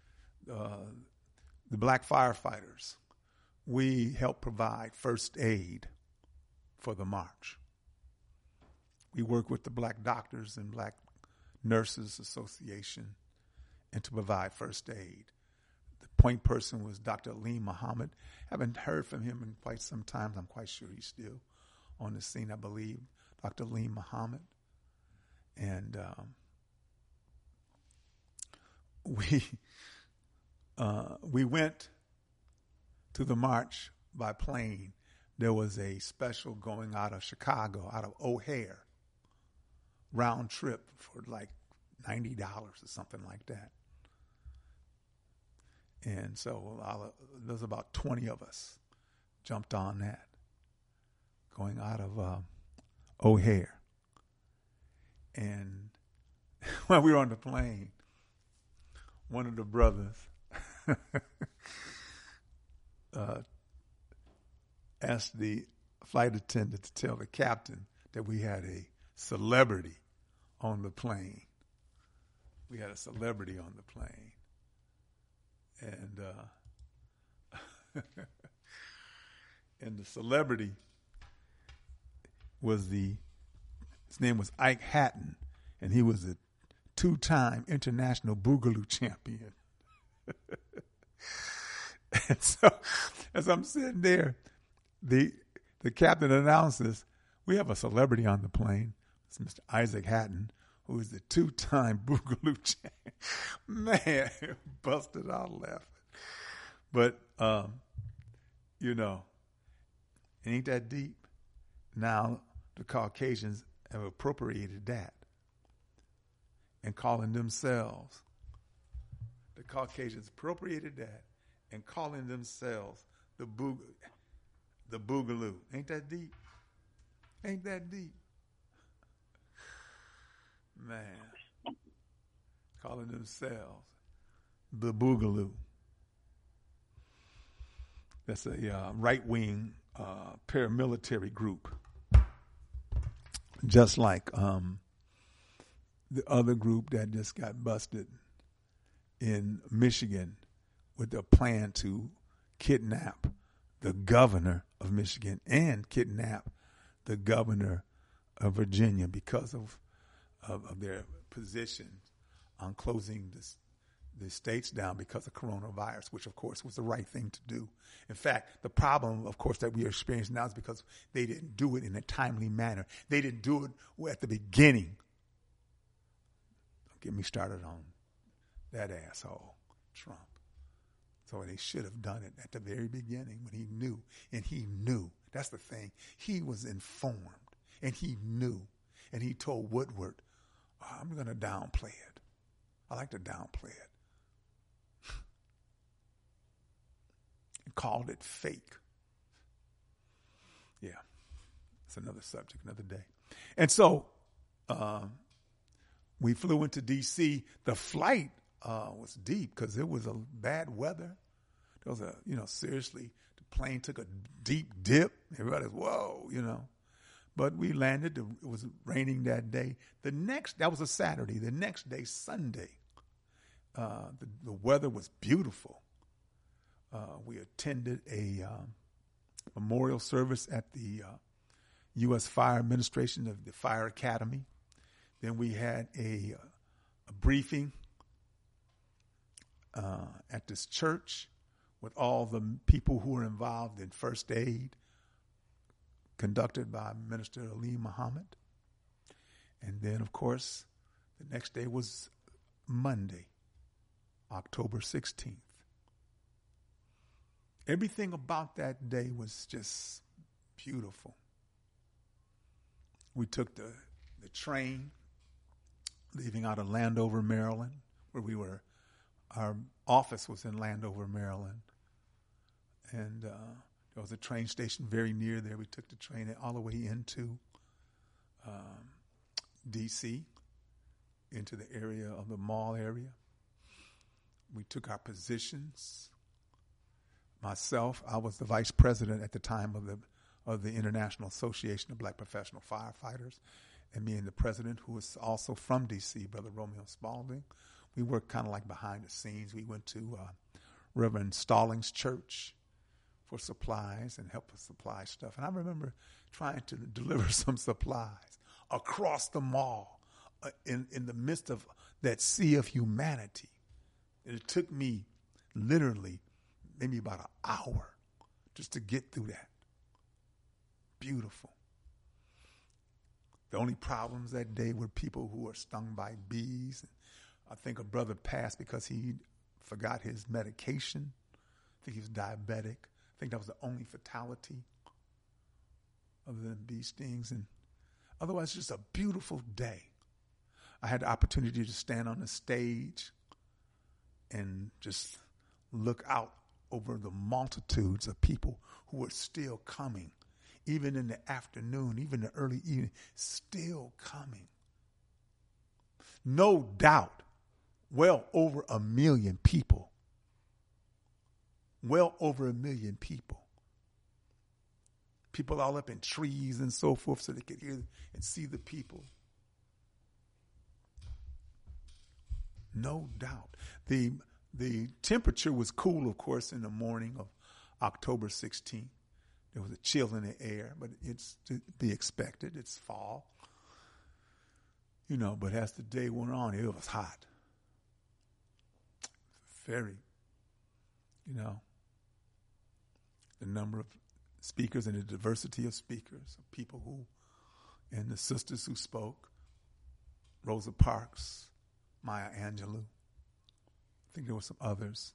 S1: The black firefighters, we helped provide first aid for the march. We work with the Black Doctors and Black Nurses Association and to provide first aid. The point person was Dr. Aleem Muhammad. Haven't heard from him in quite some time. I'm quite sure he's still on the scene, I believe. Dr. Lee Muhammad. And we went to the march by plane. There was a special going out of Chicago, out of O'Hare, round trip for like $90 or something like that. And so there's about 20 of us jumped on that, going out of O'Hare. And when we were on the plane, one of the brothers asked the flight attendant to tell the captain that we had a celebrity on the plane. We had a celebrity on the plane. And and the celebrity was his name was Ike Hatton, and he was a 2-time international boogaloo champion. And so as I'm sitting there, the captain announces, we have a celebrity on the plane. It's Mr. Isaac Hatton, who is the 2-time boogaloo champion. Man, busted out laughing. But, ain't that deep? Now the Caucasians have appropriated that and calling themselves, the Caucasians appropriated that and calling themselves the boogaloo. Ain't that deep? Ain't that deep? Man, calling themselves the boogaloo. That's a right-wing paramilitary group, just like the other group that just got busted in Michigan with a plan to kidnap the governor of Michigan and kidnap the governor of Virginia because of their position on closing the states down because of coronavirus, which, of course, was the right thing to do. In fact, the problem, of course, that we are experiencing now is because they didn't do it in a timely manner. They didn't do it at the beginning. Don't get me started on that asshole, Trump. So they should have done it at the very beginning when he knew. And he knew. That's the thing. He was informed. And he knew. And he told Woodward, I'm going to downplay it. I like to downplay it. And called it fake. Yeah. It's another subject, another day. And so we flew into D.C. The flight was deep because it was a bad weather. There was seriously, the plane took a deep dip. Everybody's, whoa, But we landed. It was raining that day. That was a Saturday. The next day, Sunday, the weather was beautiful. We attended a memorial service at the U.S. Fire Administration of the Fire Academy. Then we had a briefing at this church with all the people who were involved in first aid, conducted by Minister Ali Muhammad. And then, of course, the next day was Monday, October 16th. Everything about that day was just beautiful. We took the train, leaving out of Landover, Maryland, where we were. Our office was in Landover, Maryland. And there was a train station very near there. We took the train all the way into D.C., into the area of the mall area. We took our positions. Myself, I was the vice president at the time of the International Association of Black Professional Firefighters, and me and the president, who was also from D.C., Brother Romeo Spalding. We worked kind of like behind the scenes. We went to Reverend Stallings Church for supplies and help us supply stuff. And I remember trying to deliver some supplies across the mall in the midst of that sea of humanity. And it took me literally maybe about an hour just to get through that. Beautiful. The only problems that day were people who were stung by bees. I think a brother passed because he forgot his medication. I think he was diabetic. I think that was the only fatality other than bee stings. And otherwise, just a beautiful day. I had the opportunity to stand on the stage and just look out over the multitudes of people who were still coming, even in the afternoon, even the early evening, still coming. No doubt, well over 1 million people. Well over 1 million people. People all up in trees and so forth so they could hear and see the people. No doubt. The temperature was cool, of course, in the morning of October 16th. There was a chill in the air, but it's to be expected. It's fall. But as the day went on, it was hot. Very, the number of speakers and the diversity of speakers, of people who, and the sisters who spoke, Rosa Parks, Maya Angelou. I think there were some others.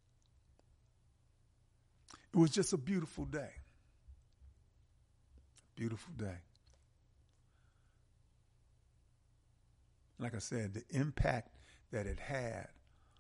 S1: It was just a beautiful day. Beautiful day. Like I said, the impact that it had,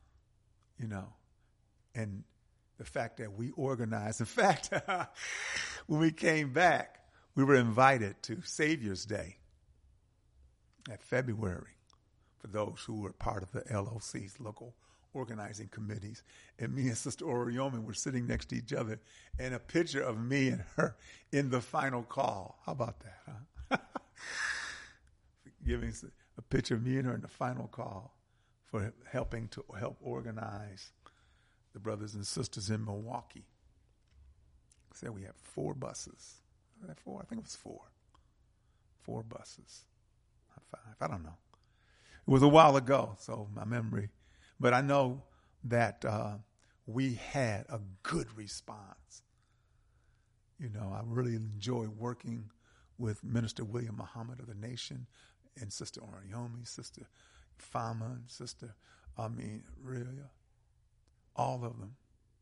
S1: and the fact that we organized. In fact, when we came back, we were invited to Savior's Day at February for those who were part of the LOC's, local organizing committees. And me and Sister Oriomi were sitting next to each other, and a picture of me and her in the final call. How about that, huh? Giving a picture of me and her in the final call for helping to help organize the brothers and sisters in Milwaukee. Said we had 4 buses. Was that 4? I think it was 4. 4 buses. Not 5. I don't know. It was a while ago, so my memory. But I know that we had a good response. I really enjoyed working with Minister William Muhammad of the Nation and Sister Oriomi, Sister Fama, and Sister, Ria. All of them.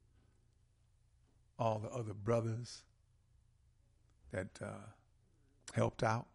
S1: All the other brothers that helped out.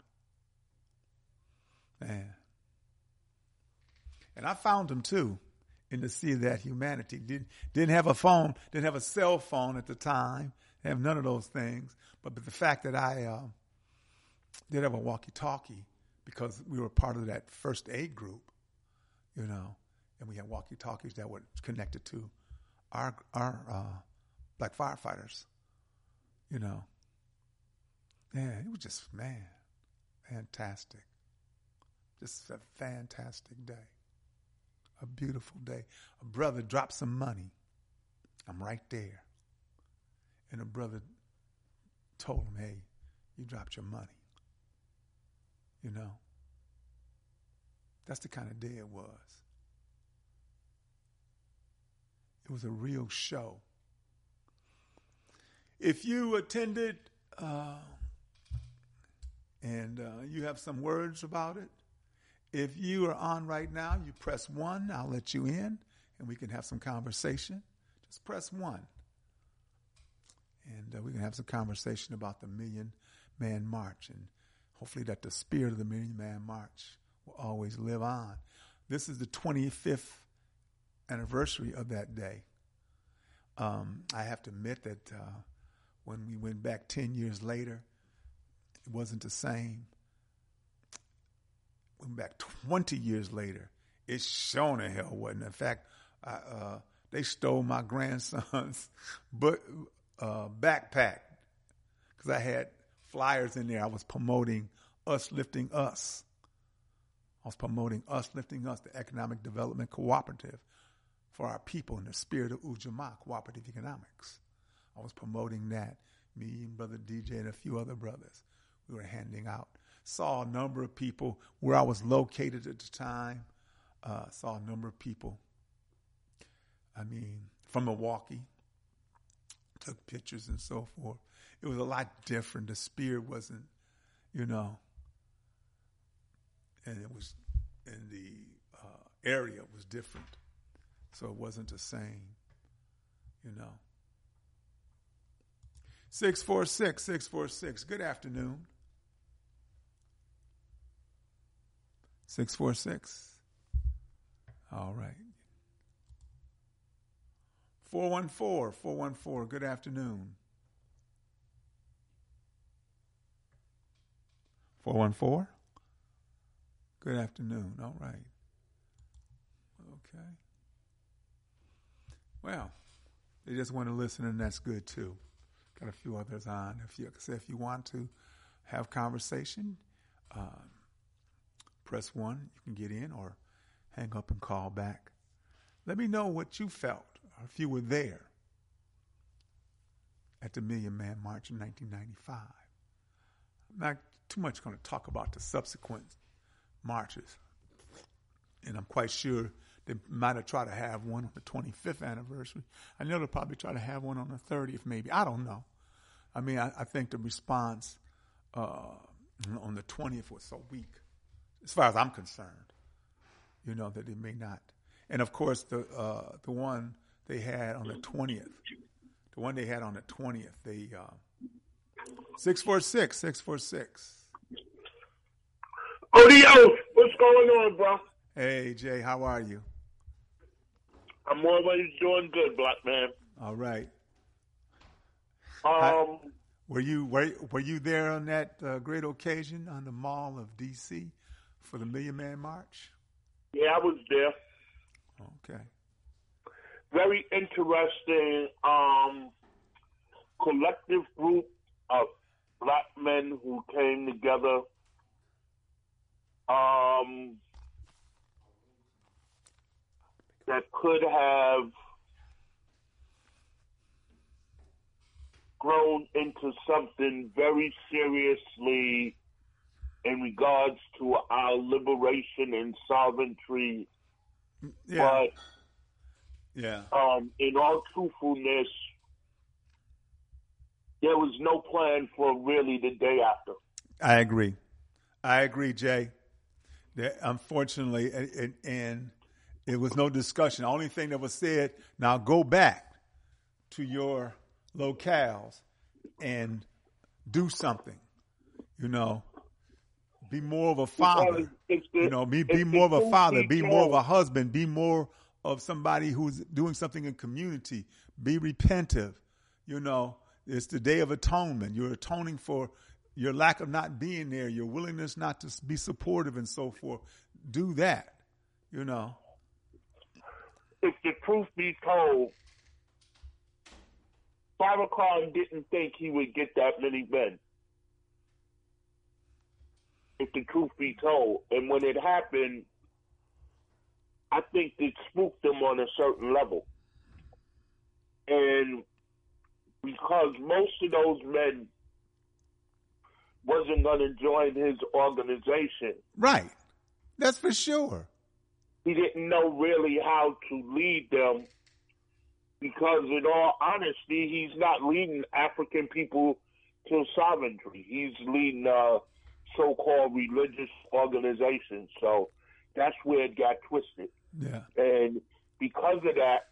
S1: Man. And I found them too in the sea of that humanity. Didn't have a phone, didn't have a cell phone at the time, didn't have none of those things. But the fact that I did have a walkie-talkie because we were part of that first aid group, and we had walkie-talkies that were connected to our black firefighters, Man, it was just, fantastic. Just a fantastic day. A beautiful day. A brother dropped some money. I'm right there. And a brother told him, hey, you dropped your money. That's the kind of day it was. It was a real show. If you attended and you have some words about it, if you are on right now, you press 1. I'll let you in, and we can have some conversation. Just press 1. And we can have some conversation about the Million Man March, and hopefully that the spirit of the Million Man March will always live on. This is the 25th anniversary of that day. I have to admit that when we went back 10 years later, it wasn't the same. Went back 20 years later, it sure the hell wasn't. In fact, they stole my grandson's backpack because I had flyers in there. I was promoting Us Lifting Us. I was promoting Us Lifting Us, the economic development cooperative for our people in the spirit of Ujamaa, cooperative economics. I was promoting that. Me and Brother DJ and a few other brothers. We were handing out. Saw a number of people where I was located at the time. Saw a number of people, from Milwaukee. Took pictures and so forth. It was a lot different. The spirit wasn't, and it was in the area was different, so it wasn't the same, 646. Good afternoon. 646. All right. 414. Good afternoon. 414. Good afternoon. All right. Okay. Well, they just want to listen, and that's good too. Got a few others on. If you want to have conversation, press 1. You can get in or hang up and call back. Let me know what you felt, or if you were there at the Million Man March in 1995. I'm not too much going to talk about the subsequent marches, and I'm quite sure they might have tried to have one on the 25th anniversary. I know they'll probably try to have one on the 30th, maybe. I don't know. I mean, I think the response on the 20th was so weak, as far as I'm concerned, that they may not. And, of course, the one they had on the 20th, they 646.
S3: Odio, what's going on, bro?
S1: Hey, Jay, how are you?
S3: I'm always doing good, black man.
S1: All right.
S3: Were
S1: you there on that great occasion on the Mall of D.C. for the Million Man March?
S3: Yeah, I was there.
S1: Okay.
S3: Very interesting collective group of black men who came together. That could have grown into something very seriously in regards to our liberation and sovereignty.
S1: Yeah.
S3: But in all truthfulness, there was no plan for really the day after.
S1: I agree, Jay. Unfortunately, and it was no discussion. The only thing that was said, now go back to your locales and do something. Be more of a father. Be more of a father. Be more of a husband. Be more of somebody who's doing something in community. Be repentive. It's the Day of Atonement. You're atoning for your lack of not being there, your willingness not to be supportive and so forth. Do that,
S3: If the truth be told, Farrakhan didn't think he would get that many men. If the truth be told. And when it happened, I think it spooked him on a certain level. And because most of those men wasn't going to join his organization.
S1: Right. That's for sure.
S3: He didn't know really how to lead them because, in all honesty, he's not leading African people to sovereignty. He's leading so-called religious organizations. So that's where it got twisted.
S1: Yeah.
S3: And because of that,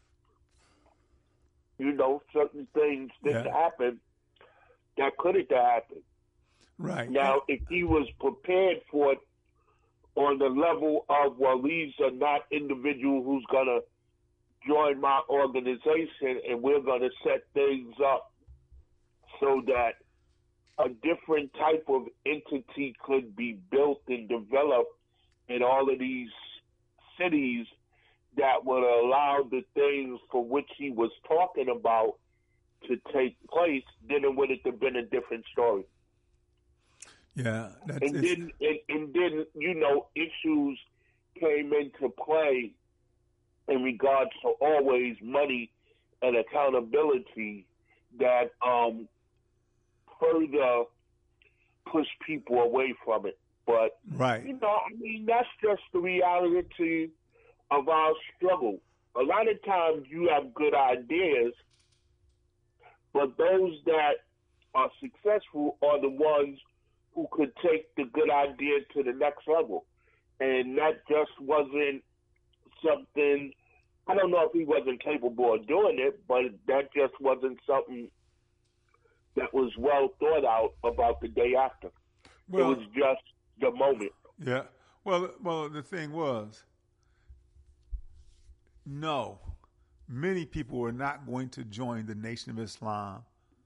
S3: certain things didn't happen that could have happened.
S1: Right.
S3: Now, if he was prepared for it on the level of, well, these are not individuals who's going to join my organization and we're going to set things up so that a different type of entity could be built and developed in all of these cities that would allow the things for which he was talking about to take place, then it would have been a different story.
S1: Yeah,
S3: and then issues came into play in regards to always money and accountability that further push people away from it. But
S1: right,
S3: that's just the reality of our struggle. A lot of times you have good ideas, but those that are successful are the ones who could take the good idea to the next level. and that just wasn't something. I don't know if he wasn't capable of doing it, but that just wasn't something that was well thought out about the day after. Well, it was just the moment.
S1: Yeah. Well, the thing was, no, many people were not going to join the Nation of Islam.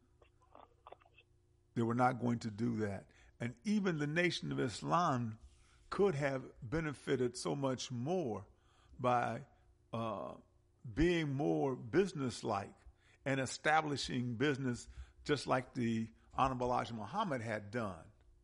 S1: They were not going to do that. And even the Nation of Islam could have benefited so much more by being more businesslike and establishing business just like the Honorable Elijah Muhammad had done,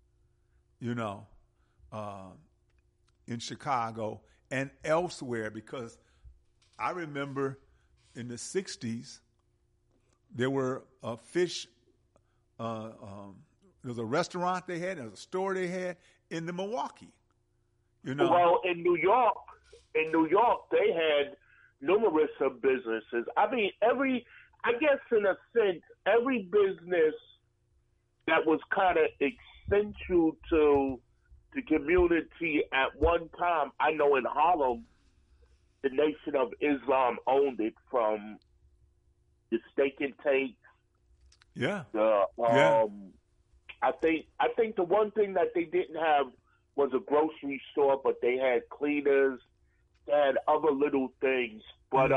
S1: in Chicago and elsewhere. Because I remember in the 60s, there were fish, there was a restaurant they had, there was a store they had in the Milwaukee,
S3: Well, in New York, they had numerous of businesses. I mean, I guess in a sense, every business that was kind of essential to the community at one time. I know in Harlem, the Nation of Islam owned it, from the steak and take.
S1: Yeah.
S3: I think the one thing that they didn't have was a grocery store, but they had cleaners, they had other little things. But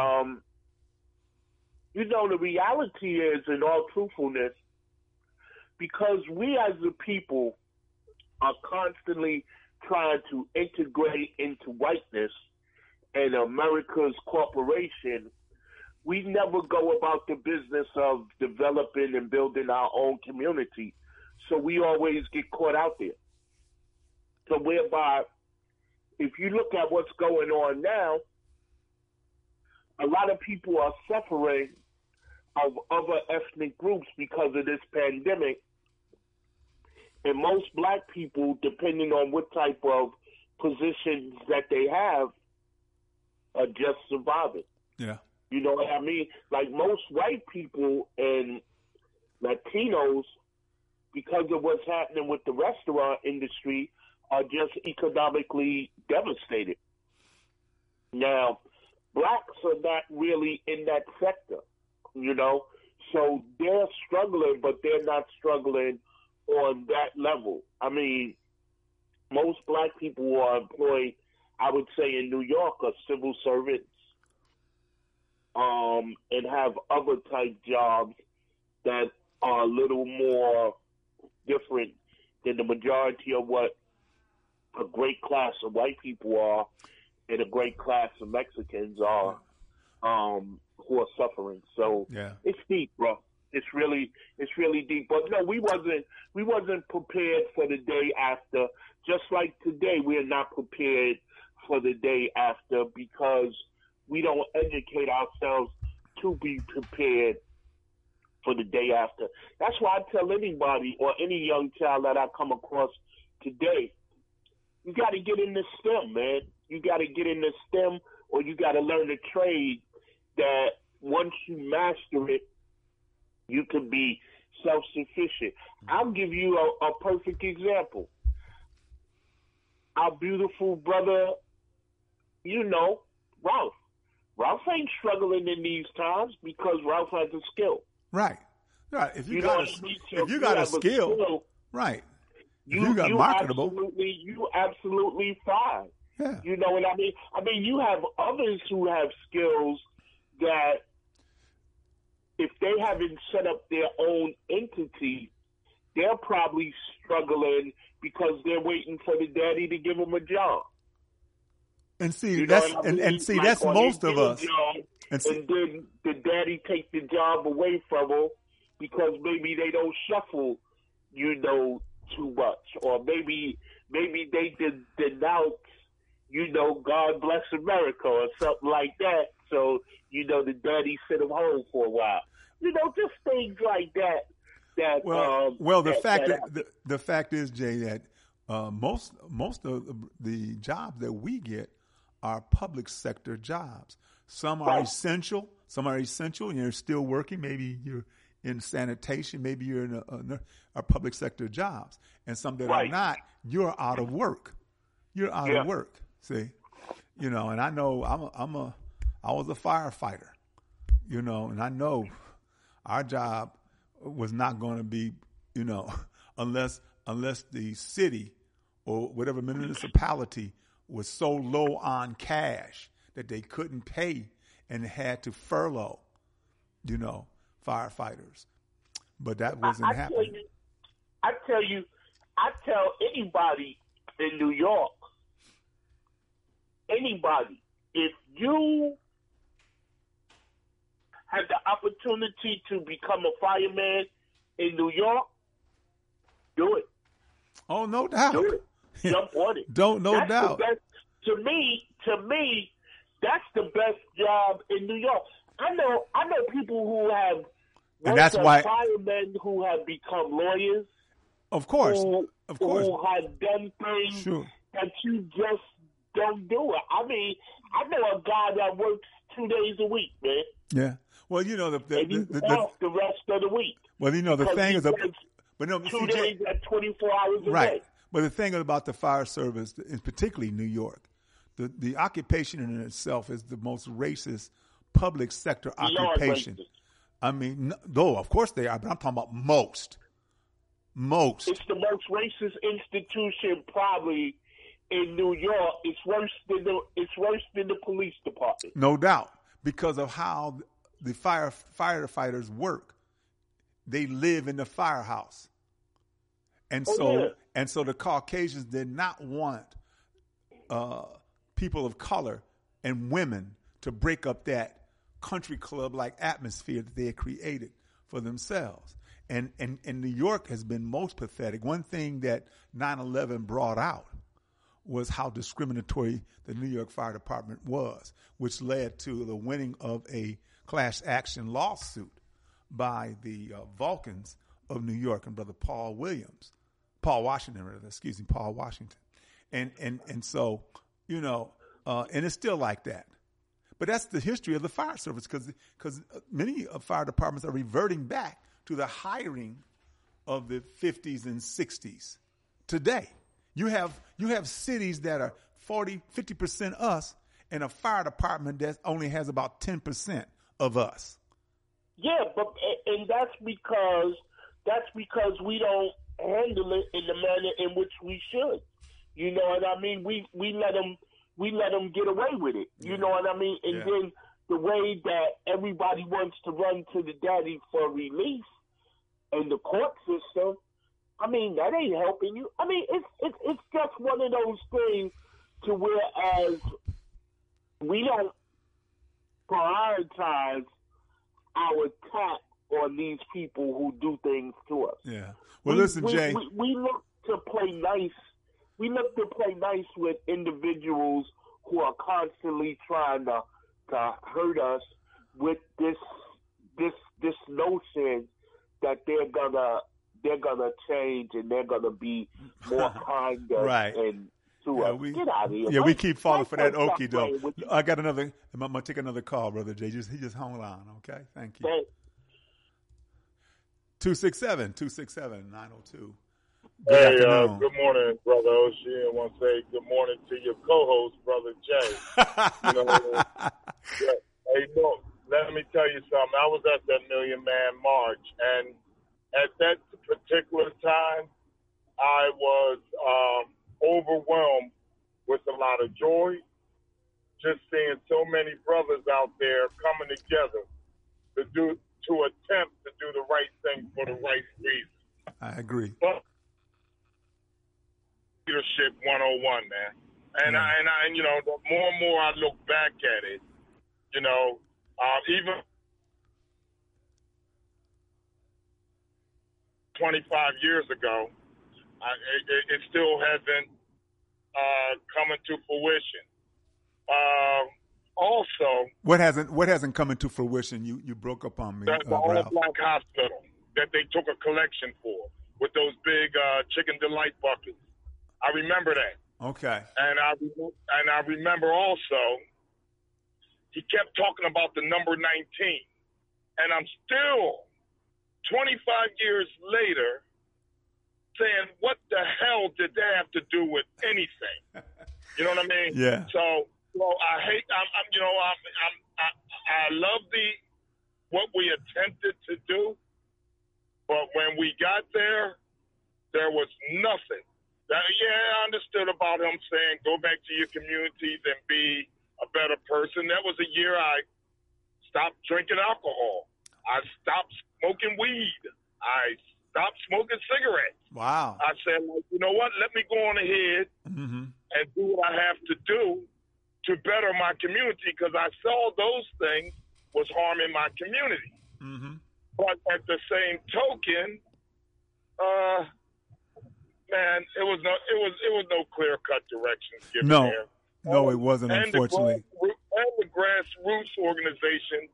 S3: the reality is, in all truthfulness, because we as a people are constantly trying to integrate into whiteness and America's corporation, we never go about the business of developing and building our own community. So we always get caught out there. So whereby, if you look at what's going on now, a lot of people are suffering of other ethnic groups because of this pandemic. And most black people, depending on what type of positions that they have, are just surviving.
S1: Yeah.
S3: You know what I mean? Like most white people and Latinos, because of what's happening with the restaurant industry, are just economically devastated. Now, blacks are not really in that sector, so they're struggling, but they're not struggling on that level. I mean, most black people who are employed, I would say in New York, are civil servants, and have other type jobs that are a little more different than the majority of what a great class of white people are and a great class of Mexicans are, who are suffering. So It's deep, bro. It's really deep. But no, we wasn't prepared for the day after. Just like today, we're not prepared for the day after because we don't educate ourselves to be prepared for the day after. That's why I tell anybody or any young child that I come across today, you got to get in the STEM, man. You got to get in the STEM, or you got to learn a trade that once you master it, you can be self-sufficient. I'll give you a perfect example. Our beautiful brother, Ralph. Ralph ain't struggling in these times because Ralph has a skill.
S1: Right. If you got a skill, right. You got marketable.
S3: You absolutely fine.
S1: Yeah.
S3: You know what I mean? I mean, you have others who have skills that if they haven't set up their own entity, they're probably struggling because they're waiting for the daddy to give them a job.
S1: And see, that's that's most of us.
S3: And then the daddy take the job away from them because maybe they don't shuffle, too much, or maybe they denounce, God bless America or something like that. So the daddy sent them home for a while. Just things like that.
S1: The fact is, Jay, that most of the jobs that we get are public sector jobs. Some are essential. And you're still working. Maybe you're in sanitation. Maybe you're in a public sector jobs. And some that are not, you're out of work. you're out of work. See, and I know I was a firefighter, and I know our job was not going to be, unless the city or whatever municipality was so low on cash that they couldn't pay and had to furlough, firefighters. But that wasn't happening.
S3: I tell anybody in New York, if you have the opportunity to become a fireman in New York, do it.
S1: Oh, no doubt.
S3: Do it. Jump on it.
S1: No doubt.
S3: To me, that's the best job in New York. I know people who have,
S1: and that's why
S3: firemen who have become lawyers.
S1: Of course.
S3: Who have done things that you just don't do it. I mean, I know a guy that works 2 days a week, man.
S1: Yeah. Well,
S3: and he's off the rest of the week.
S1: Well, the thing is,
S3: 2 days at 24 hours a day.
S1: But the thing about the fire service, and particularly New York, the occupation in itself is the most racist public sector occupation. I mean, though of course they are, but I'm talking about most. It's the most racist institution probably in New York. It's worse than the police department. No doubt, because of how the firefighters work. They live in the firehouse. And so the Caucasians did not want people of color and women to break up that country club-like atmosphere that they had created for themselves. And New York has been most pathetic. One thing that 9/11 brought out was how discriminatory the New York Fire Department was, which led to the winning of a class action lawsuit by the Vulcans of New York and Brother Paul Washington. And so, and it's still like that. But that's the history of the fire service, because many fire departments are reverting back to the hiring of the 50s and 60s. Today, you have cities that are 50% us, and a fire department that only has about 10% of us.
S3: Yeah, and that's because we don't handle it in the manner in which we should. You know what I mean? We let them get away with it. You know what I mean? And then the way that everybody wants to run to the daddy for relief and the court system, I mean, that ain't helping you. I mean, it's just one of those things to whereas we don't prioritize our attack on these people who do things to us.
S1: Yeah. Well, listen, Jay.
S3: We look to play nice. We look to play nice with individuals who are constantly trying to hurt us with this notion that they're gonna change and they're gonna be more kinder and to us. Get out of here.
S1: Yeah, we keep falling for that okie doke. I got another. I'm gonna take another call, Brother Jay. He just hung on. Okay, thank you. 267-902.
S6: Hey, good morning, Brother Oshie. I want to say good morning to your co-host, Brother Jay. Hey, look, let me tell you something. I was at that Million Man March, and at that particular time, I was overwhelmed with a lot of joy, just seeing so many brothers out there coming together to attempt to do the right thing for the right reason.
S1: I agree.
S6: But leadership 101, man. And I the more and more I look back at it, even 25 years ago, it still hasn't come into fruition. Also,
S1: what hasn't come into fruition? You broke up on me.
S6: That's the All Black Hospital that they took a collection for with those big Chicken Delight buckets. I remember that.
S1: Okay.
S6: And I remember also he kept talking about the number 19, and I'm still 25 years later saying, what the hell did that have to do with anything? You know what I mean?
S1: Yeah.
S6: So, well, I hate. I love what we attempted to do, but when we got there was nothing. I understood about him saying go back to your communities and be a better person. That was a year I stopped drinking alcohol. I stopped smoking weed. I stopped smoking cigarettes.
S1: Wow.
S6: I said, well, you know what? Let me go on ahead and do what I have to do to better my community, because I saw those things was harming my community. But at the same token, man, it was no clear cut directions given there.
S1: No, it wasn't. Unfortunately,
S6: and the grassroots organizations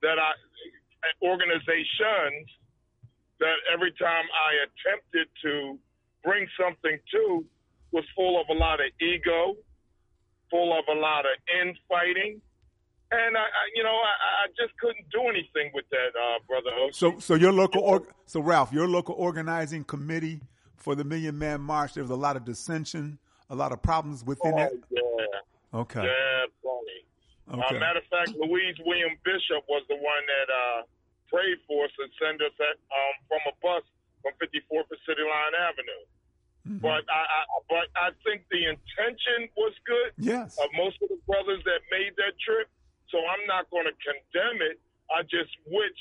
S6: that every time I attempted to bring something to was full of a lot of ego, full of a lot of infighting. And I just couldn't do anything with that, Brother Oshie.
S1: So your local, so Ralph, your local organizing committee for the Million Man March, there was a lot of dissension, a lot of problems within it.
S6: Yeah.
S1: Okay.
S6: Yeah, funny.
S1: Okay.
S6: Matter of fact, Louise William Bishop was the one that prayed for us and sent us from a bus from 54th and City Line Avenue. But I think the intention was good.
S1: Yes.
S6: Of most of the brothers that made that trip. So I'm not going to condemn it. I just wish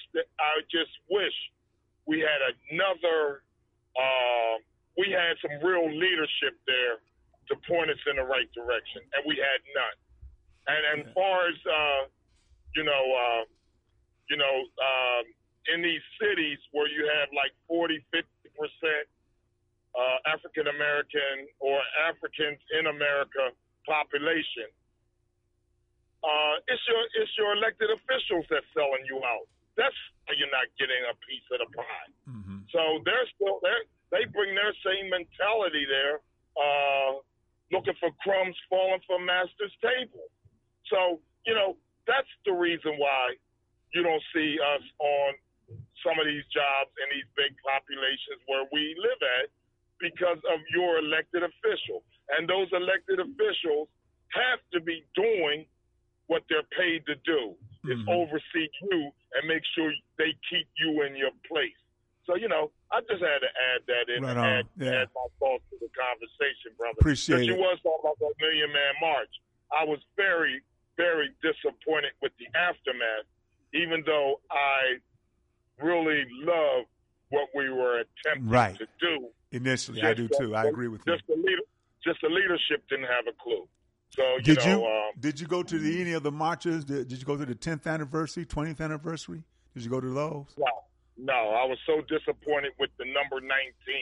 S6: we had another. We had some real leadership there to point us in the right direction, and we had none. And as far as in these cities where you have like 40-50% African American or Africans in America population, it's your elected officials that's selling you out. That's why you're not getting a piece of the pie. So they're still there. They bring their same mentality there, looking for crumbs falling from master's table. So, that's the reason why you don't see us on some of these jobs in these big populations where we live at, because of your elected official. And those elected officials have to be doing what they're paid to do, is oversee you and make sure they keep you in your place. So, I just had to add that in and add my thoughts to the conversation, brother.
S1: Appreciate it.
S6: You was talking about that Million Man March. I was very, very disappointed with the aftermath, even though I really love what we were attempting to do.
S1: Initially, I do too. I agree with you.
S6: Just the leadership didn't have a clue. So,
S1: did you go to any of the marches? Did you go to the 10th anniversary, 20th anniversary? Did you go to those?
S6: No, I was so disappointed with the number 19.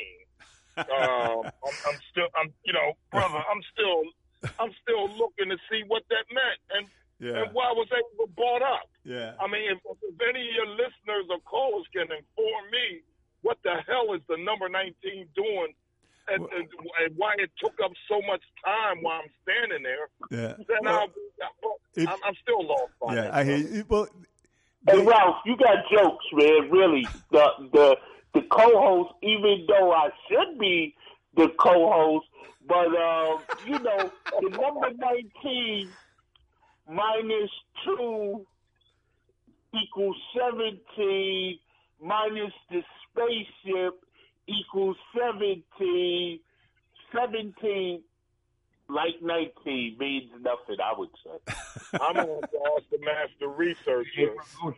S6: I'm still looking to see what that meant and why was that even brought up.
S1: Yeah.
S6: I mean, if any of your listeners or callers can inform me what the hell is the number 19 doing and why it took up so much time while I'm standing there, then I'm still lost by that.
S1: I hear you. Well,
S3: hey, Ralph, you got jokes, man, really. The co-host, even though I should be the co-host, but, the number 19 minus 2 equals 17 minus the spaceship equals 17. 17 like 19 means nothing, I would say.
S6: I'm going to ask the master researcher.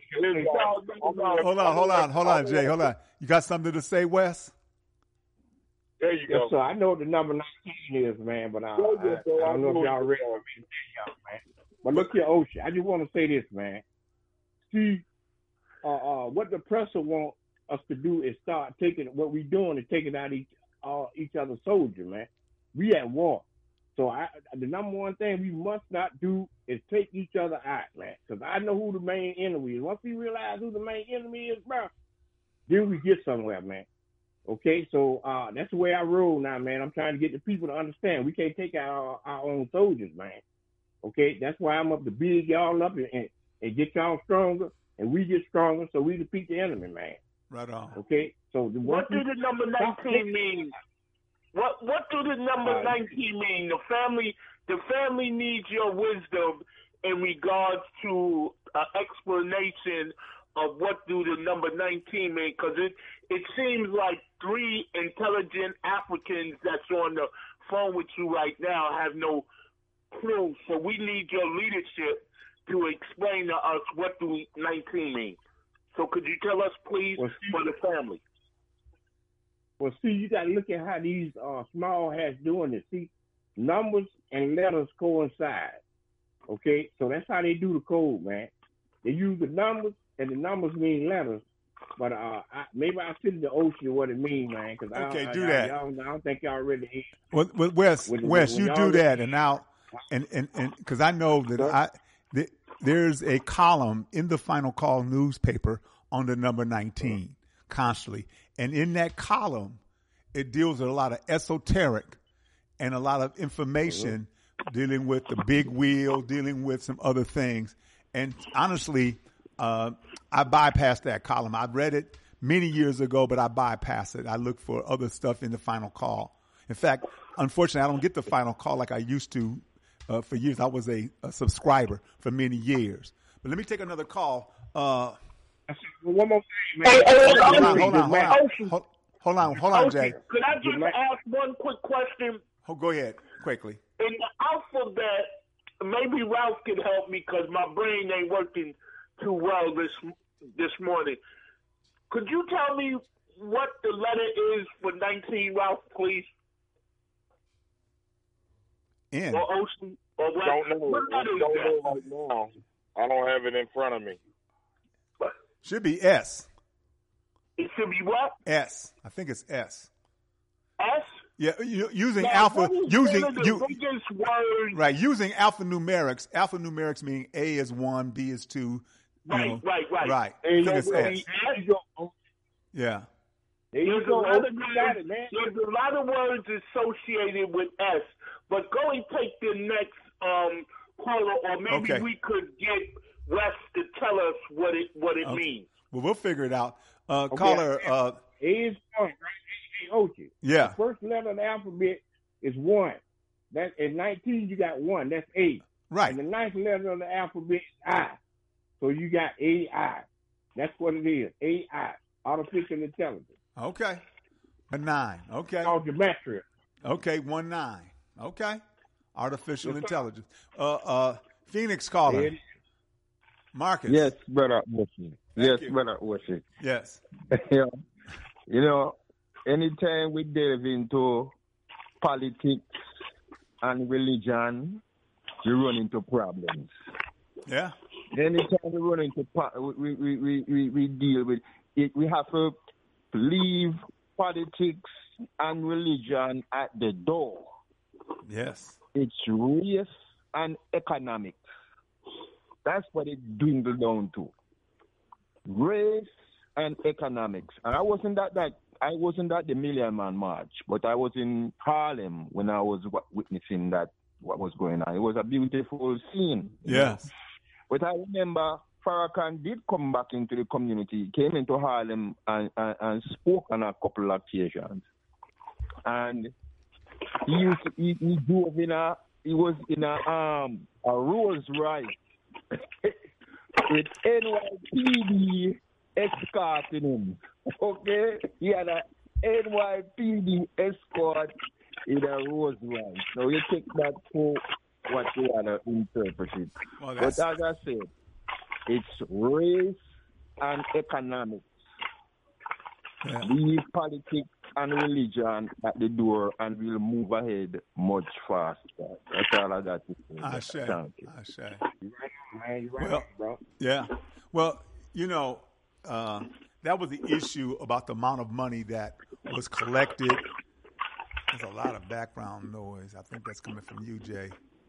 S1: Hold on, Jay. Hold on. You got something to say, Wes?
S6: There you go.
S2: Yes, sir. I know what the number 19 is, man, but I don't know if y'all ready for me to tell y'all, man. But look here, Oshie, I just want to say this, man. See, what the presser want us to do is start taking what we're doing and taking out each other's soldiers, man. We at war. So the number one thing we must not do is take each other out, man. Because I know who the main enemy is. Once we realize who the main enemy is, bro, then we get somewhere, man. Okay, so that's the way I roll now, man. I'm trying to get the people to understand we can't take out our own soldiers, man. Okay, that's why I'm up to build y'all up and get y'all stronger, and we get stronger, so we defeat the enemy, man.
S1: Right on.
S2: Okay, so
S3: what do the number 19 mean? What do the number 19 mean? The The family needs your wisdom in regards to explanation of what do the number 19 mean, because it seems like 3 intelligent Africans that's on the phone with you right now have no clue. So we need your leadership to explain to us what do 19 mean. So could you tell us, please, for the family?
S2: Well, see, you got to look at how these small hats doing it. See, numbers and letters coincide. Okay, so that's how they do the code, man. They use the numbers, and the numbers mean letters. But maybe I'll send the ocean what it means, man. Cause
S1: okay,
S2: I don't think y'all really.
S1: Well, Wes, you do that, and now, and because I know that there's a column in the Final Call newspaper on the number 19 constantly, and in that column, it deals with a lot of esoteric and a lot of information dealing with the big wheel, dealing with some other things. And honestly, I bypassed that column. I read it many years ago, but I bypassed it. I look for other stuff in the Final Call. In fact, unfortunately, I don't get the Final Call like I used to for years. I was a subscriber for many years. But let me take another call.
S2: One more thing, man.
S1: Hold on, Jay.
S3: Could I just ask one quick question?
S1: Oh, go ahead, quickly.
S3: In the alphabet, maybe Ralph can help me because my brain ain't working too well this morning. Could you tell me what the letter is for 19, Ralph, please?
S1: N.
S3: Or Ocean? Or what?
S6: Don't know right now. I don't have it in front of me.
S1: Should be S.
S3: It should be what?
S1: S. I think it's S.
S3: S?
S1: Yeah, using alpha, using
S3: word?
S1: Using alphanumerics. Alphanumerics meaning A is 1, B is 2.
S3: Right.
S1: I think it's S. Yeah.
S3: There's a lot of words associated with S, but go and take the next caller, or maybe we could get Wes to tell us what it means.
S1: Well, we'll figure it out. Caller,
S2: A is 1, right? A-O-G.
S1: Yeah.
S2: The first letter of the alphabet is 1. That in 19 you got 1. That's A.
S1: Right.
S2: And the ninth letter of the alphabet is I. So you got AI. That's what it is. AI. Artificial intelligence.
S1: Okay. A 9. Okay.
S2: Called gematria.
S1: Okay. 1-9. Okay. Artificial intelligence. Phoenix caller. Marcus.
S7: Yes, brother.
S1: Thank you.
S7: Brother Oshie.
S1: Yes.
S7: You know, anytime we delve into politics and religion, we run into problems.
S1: Yeah.
S7: Anytime we run into we deal with it, we have to leave politics and religion at the door.
S1: Yes.
S7: It's race and economics. That's what it dwindled down to. Race and economics. And I wasn't at the Million Man March, but I was in Harlem when I was witnessing what was going on. It was a beautiful scene.
S1: Yes.
S7: But I remember Farrakhan did come back into the community, came into Harlem and spoke on a couple of occasions. And he was in a Rolls Royce with NYPD escorting him. Okay? He had a NYPD escort in a Rolls Royce. So you take that for what you want to interpret it.
S1: Well,
S7: but as I said, it's race and economics.
S1: Yeah.
S7: Leave politics and religion at the door, and we'll move ahead much faster. That's all I got to say. Thank you.
S2: You're right, bro.
S1: Yeah. Well, that was the issue about the amount of money that was collected. There's a lot of background noise. I think that's coming from you, Jay.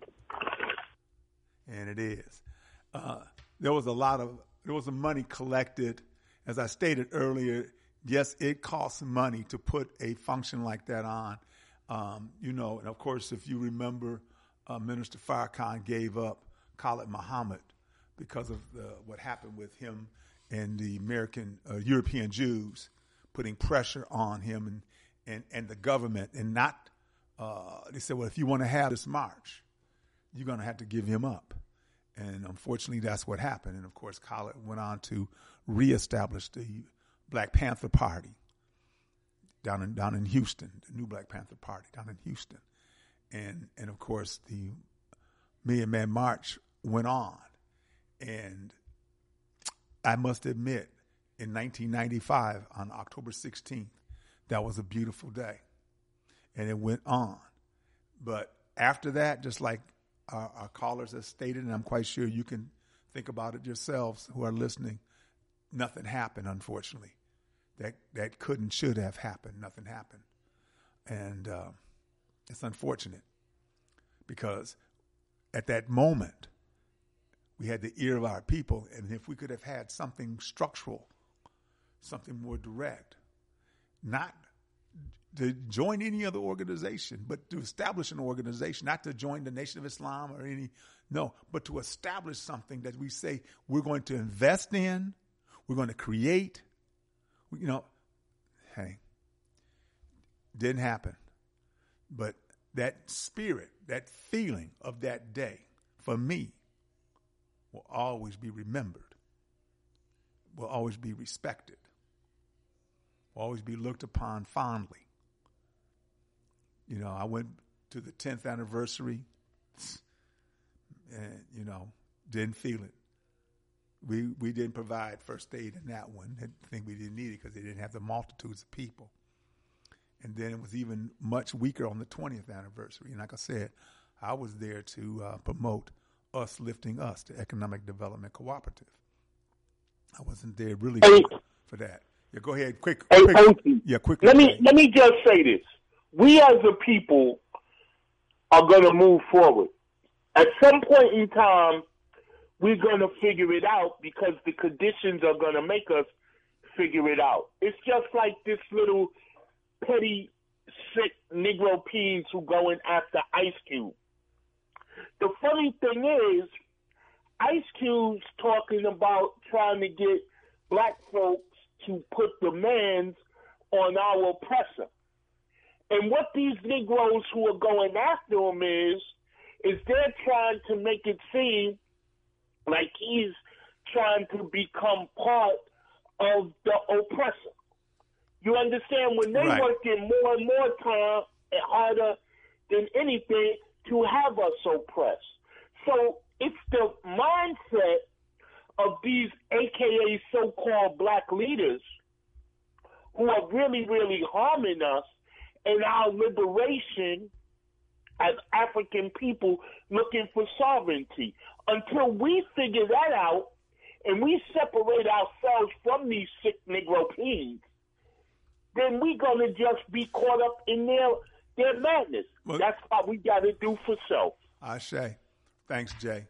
S1: And it is. There was money collected. As I stated earlier, yes, it costs money to put a function like that on. And of course, if you remember, Minister Farrakhan gave up Khalid Muhammad because of what happened with him and the European Jews, putting pressure on him and the government, and not. They said, well, if you want to have this march, you're going to have to give him up. And unfortunately, that's what happened. And of course, Khaled went on to reestablish the Black Panther Party down in Houston, the new Black Panther Party down in Houston. And of course, the Million Man March went on. And I must admit, in 1995, on October 16th, that was a beautiful day. And it went on. But after that, just like our callers have stated, and I'm quite sure you can think about it yourselves who are listening, nothing happened, unfortunately. That could and should have happened. Nothing happened. And it's unfortunate because at that moment, we had the ear of our people, and if we could have had something structural, something more direct, not to join any other organization, but to establish an organization, not to join the Nation of Islam or but to establish something that we say we're going to invest in, we're going to create. Didn't happen. But that spirit, that feeling of that day, for me, will always be remembered, will always be respected, will always be looked upon fondly. I went to the 10th anniversary and, didn't feel it. We didn't provide first aid in that one. I think we didn't need it because they didn't have the multitudes of people. And then it was even much weaker on the 20th anniversary. And like I said, I was there to promote Us Lifting Us, the Economic Development Cooperative. I wasn't there really for that. Yeah, go ahead, quick. Yeah, quickly.
S3: Let me just say this. We as a people are going to move forward. At some point in time, we're going to figure it out because the conditions are going to make us figure it out. It's just like this little petty, sick Negro peens who going after Ice Cube. The funny thing is, Ice Cube's talking about trying to get black folks to put demands on our oppressor. And what these Negroes who are going after him is they're trying to make it seem like he's trying to become part of the oppressor. You understand? When they working more and more time and harder than anything to have us oppressed. So it's the mindset of these AKA so-called black leaders who are really, really harming us and our liberation as African people looking for sovereignty. Until we figure that out and we separate ourselves from these sick Negro peens, then we're going to just be caught up in their madness. Well, that's what we got to do for self.
S1: Ashe. Thanks, Jay.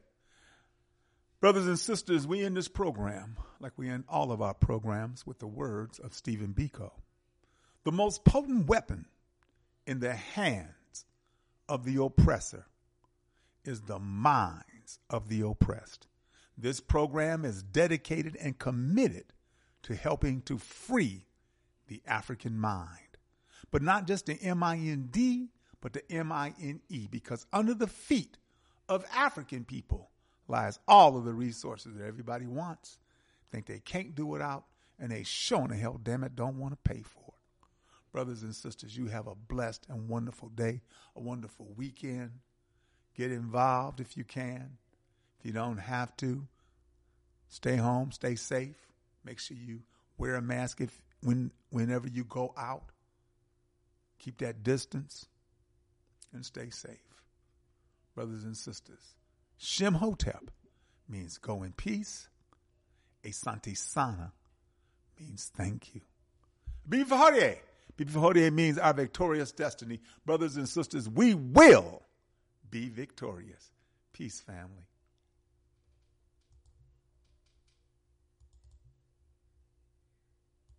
S1: Brothers and sisters, we end this program, like we end all of our programs, with the words of Stephen Biko. The most potent weapon in the hands of the oppressor is the minds of the oppressed. This program is dedicated and committed to helping to free the African mind. But not just the M-I-N-D, but the M-I-N-E, because under the feet of African people lies all of the resources that everybody wants, think they can't do without, and they sure in the hell, damn it, don't want to pay for it. Brothers and sisters, you have a blessed and wonderful day, a wonderful weekend. Get involved if you can. If you don't have to, stay home, stay safe. Make sure you wear a mask whenever you go out. Keep that distance and stay safe. Brothers and sisters, Shem Hotep means go in peace. Asante Sana means thank you. Bibi Fahodie. Bibi Fahodie means our victorious destiny. Brothers and sisters, we will be victorious. Peace, family.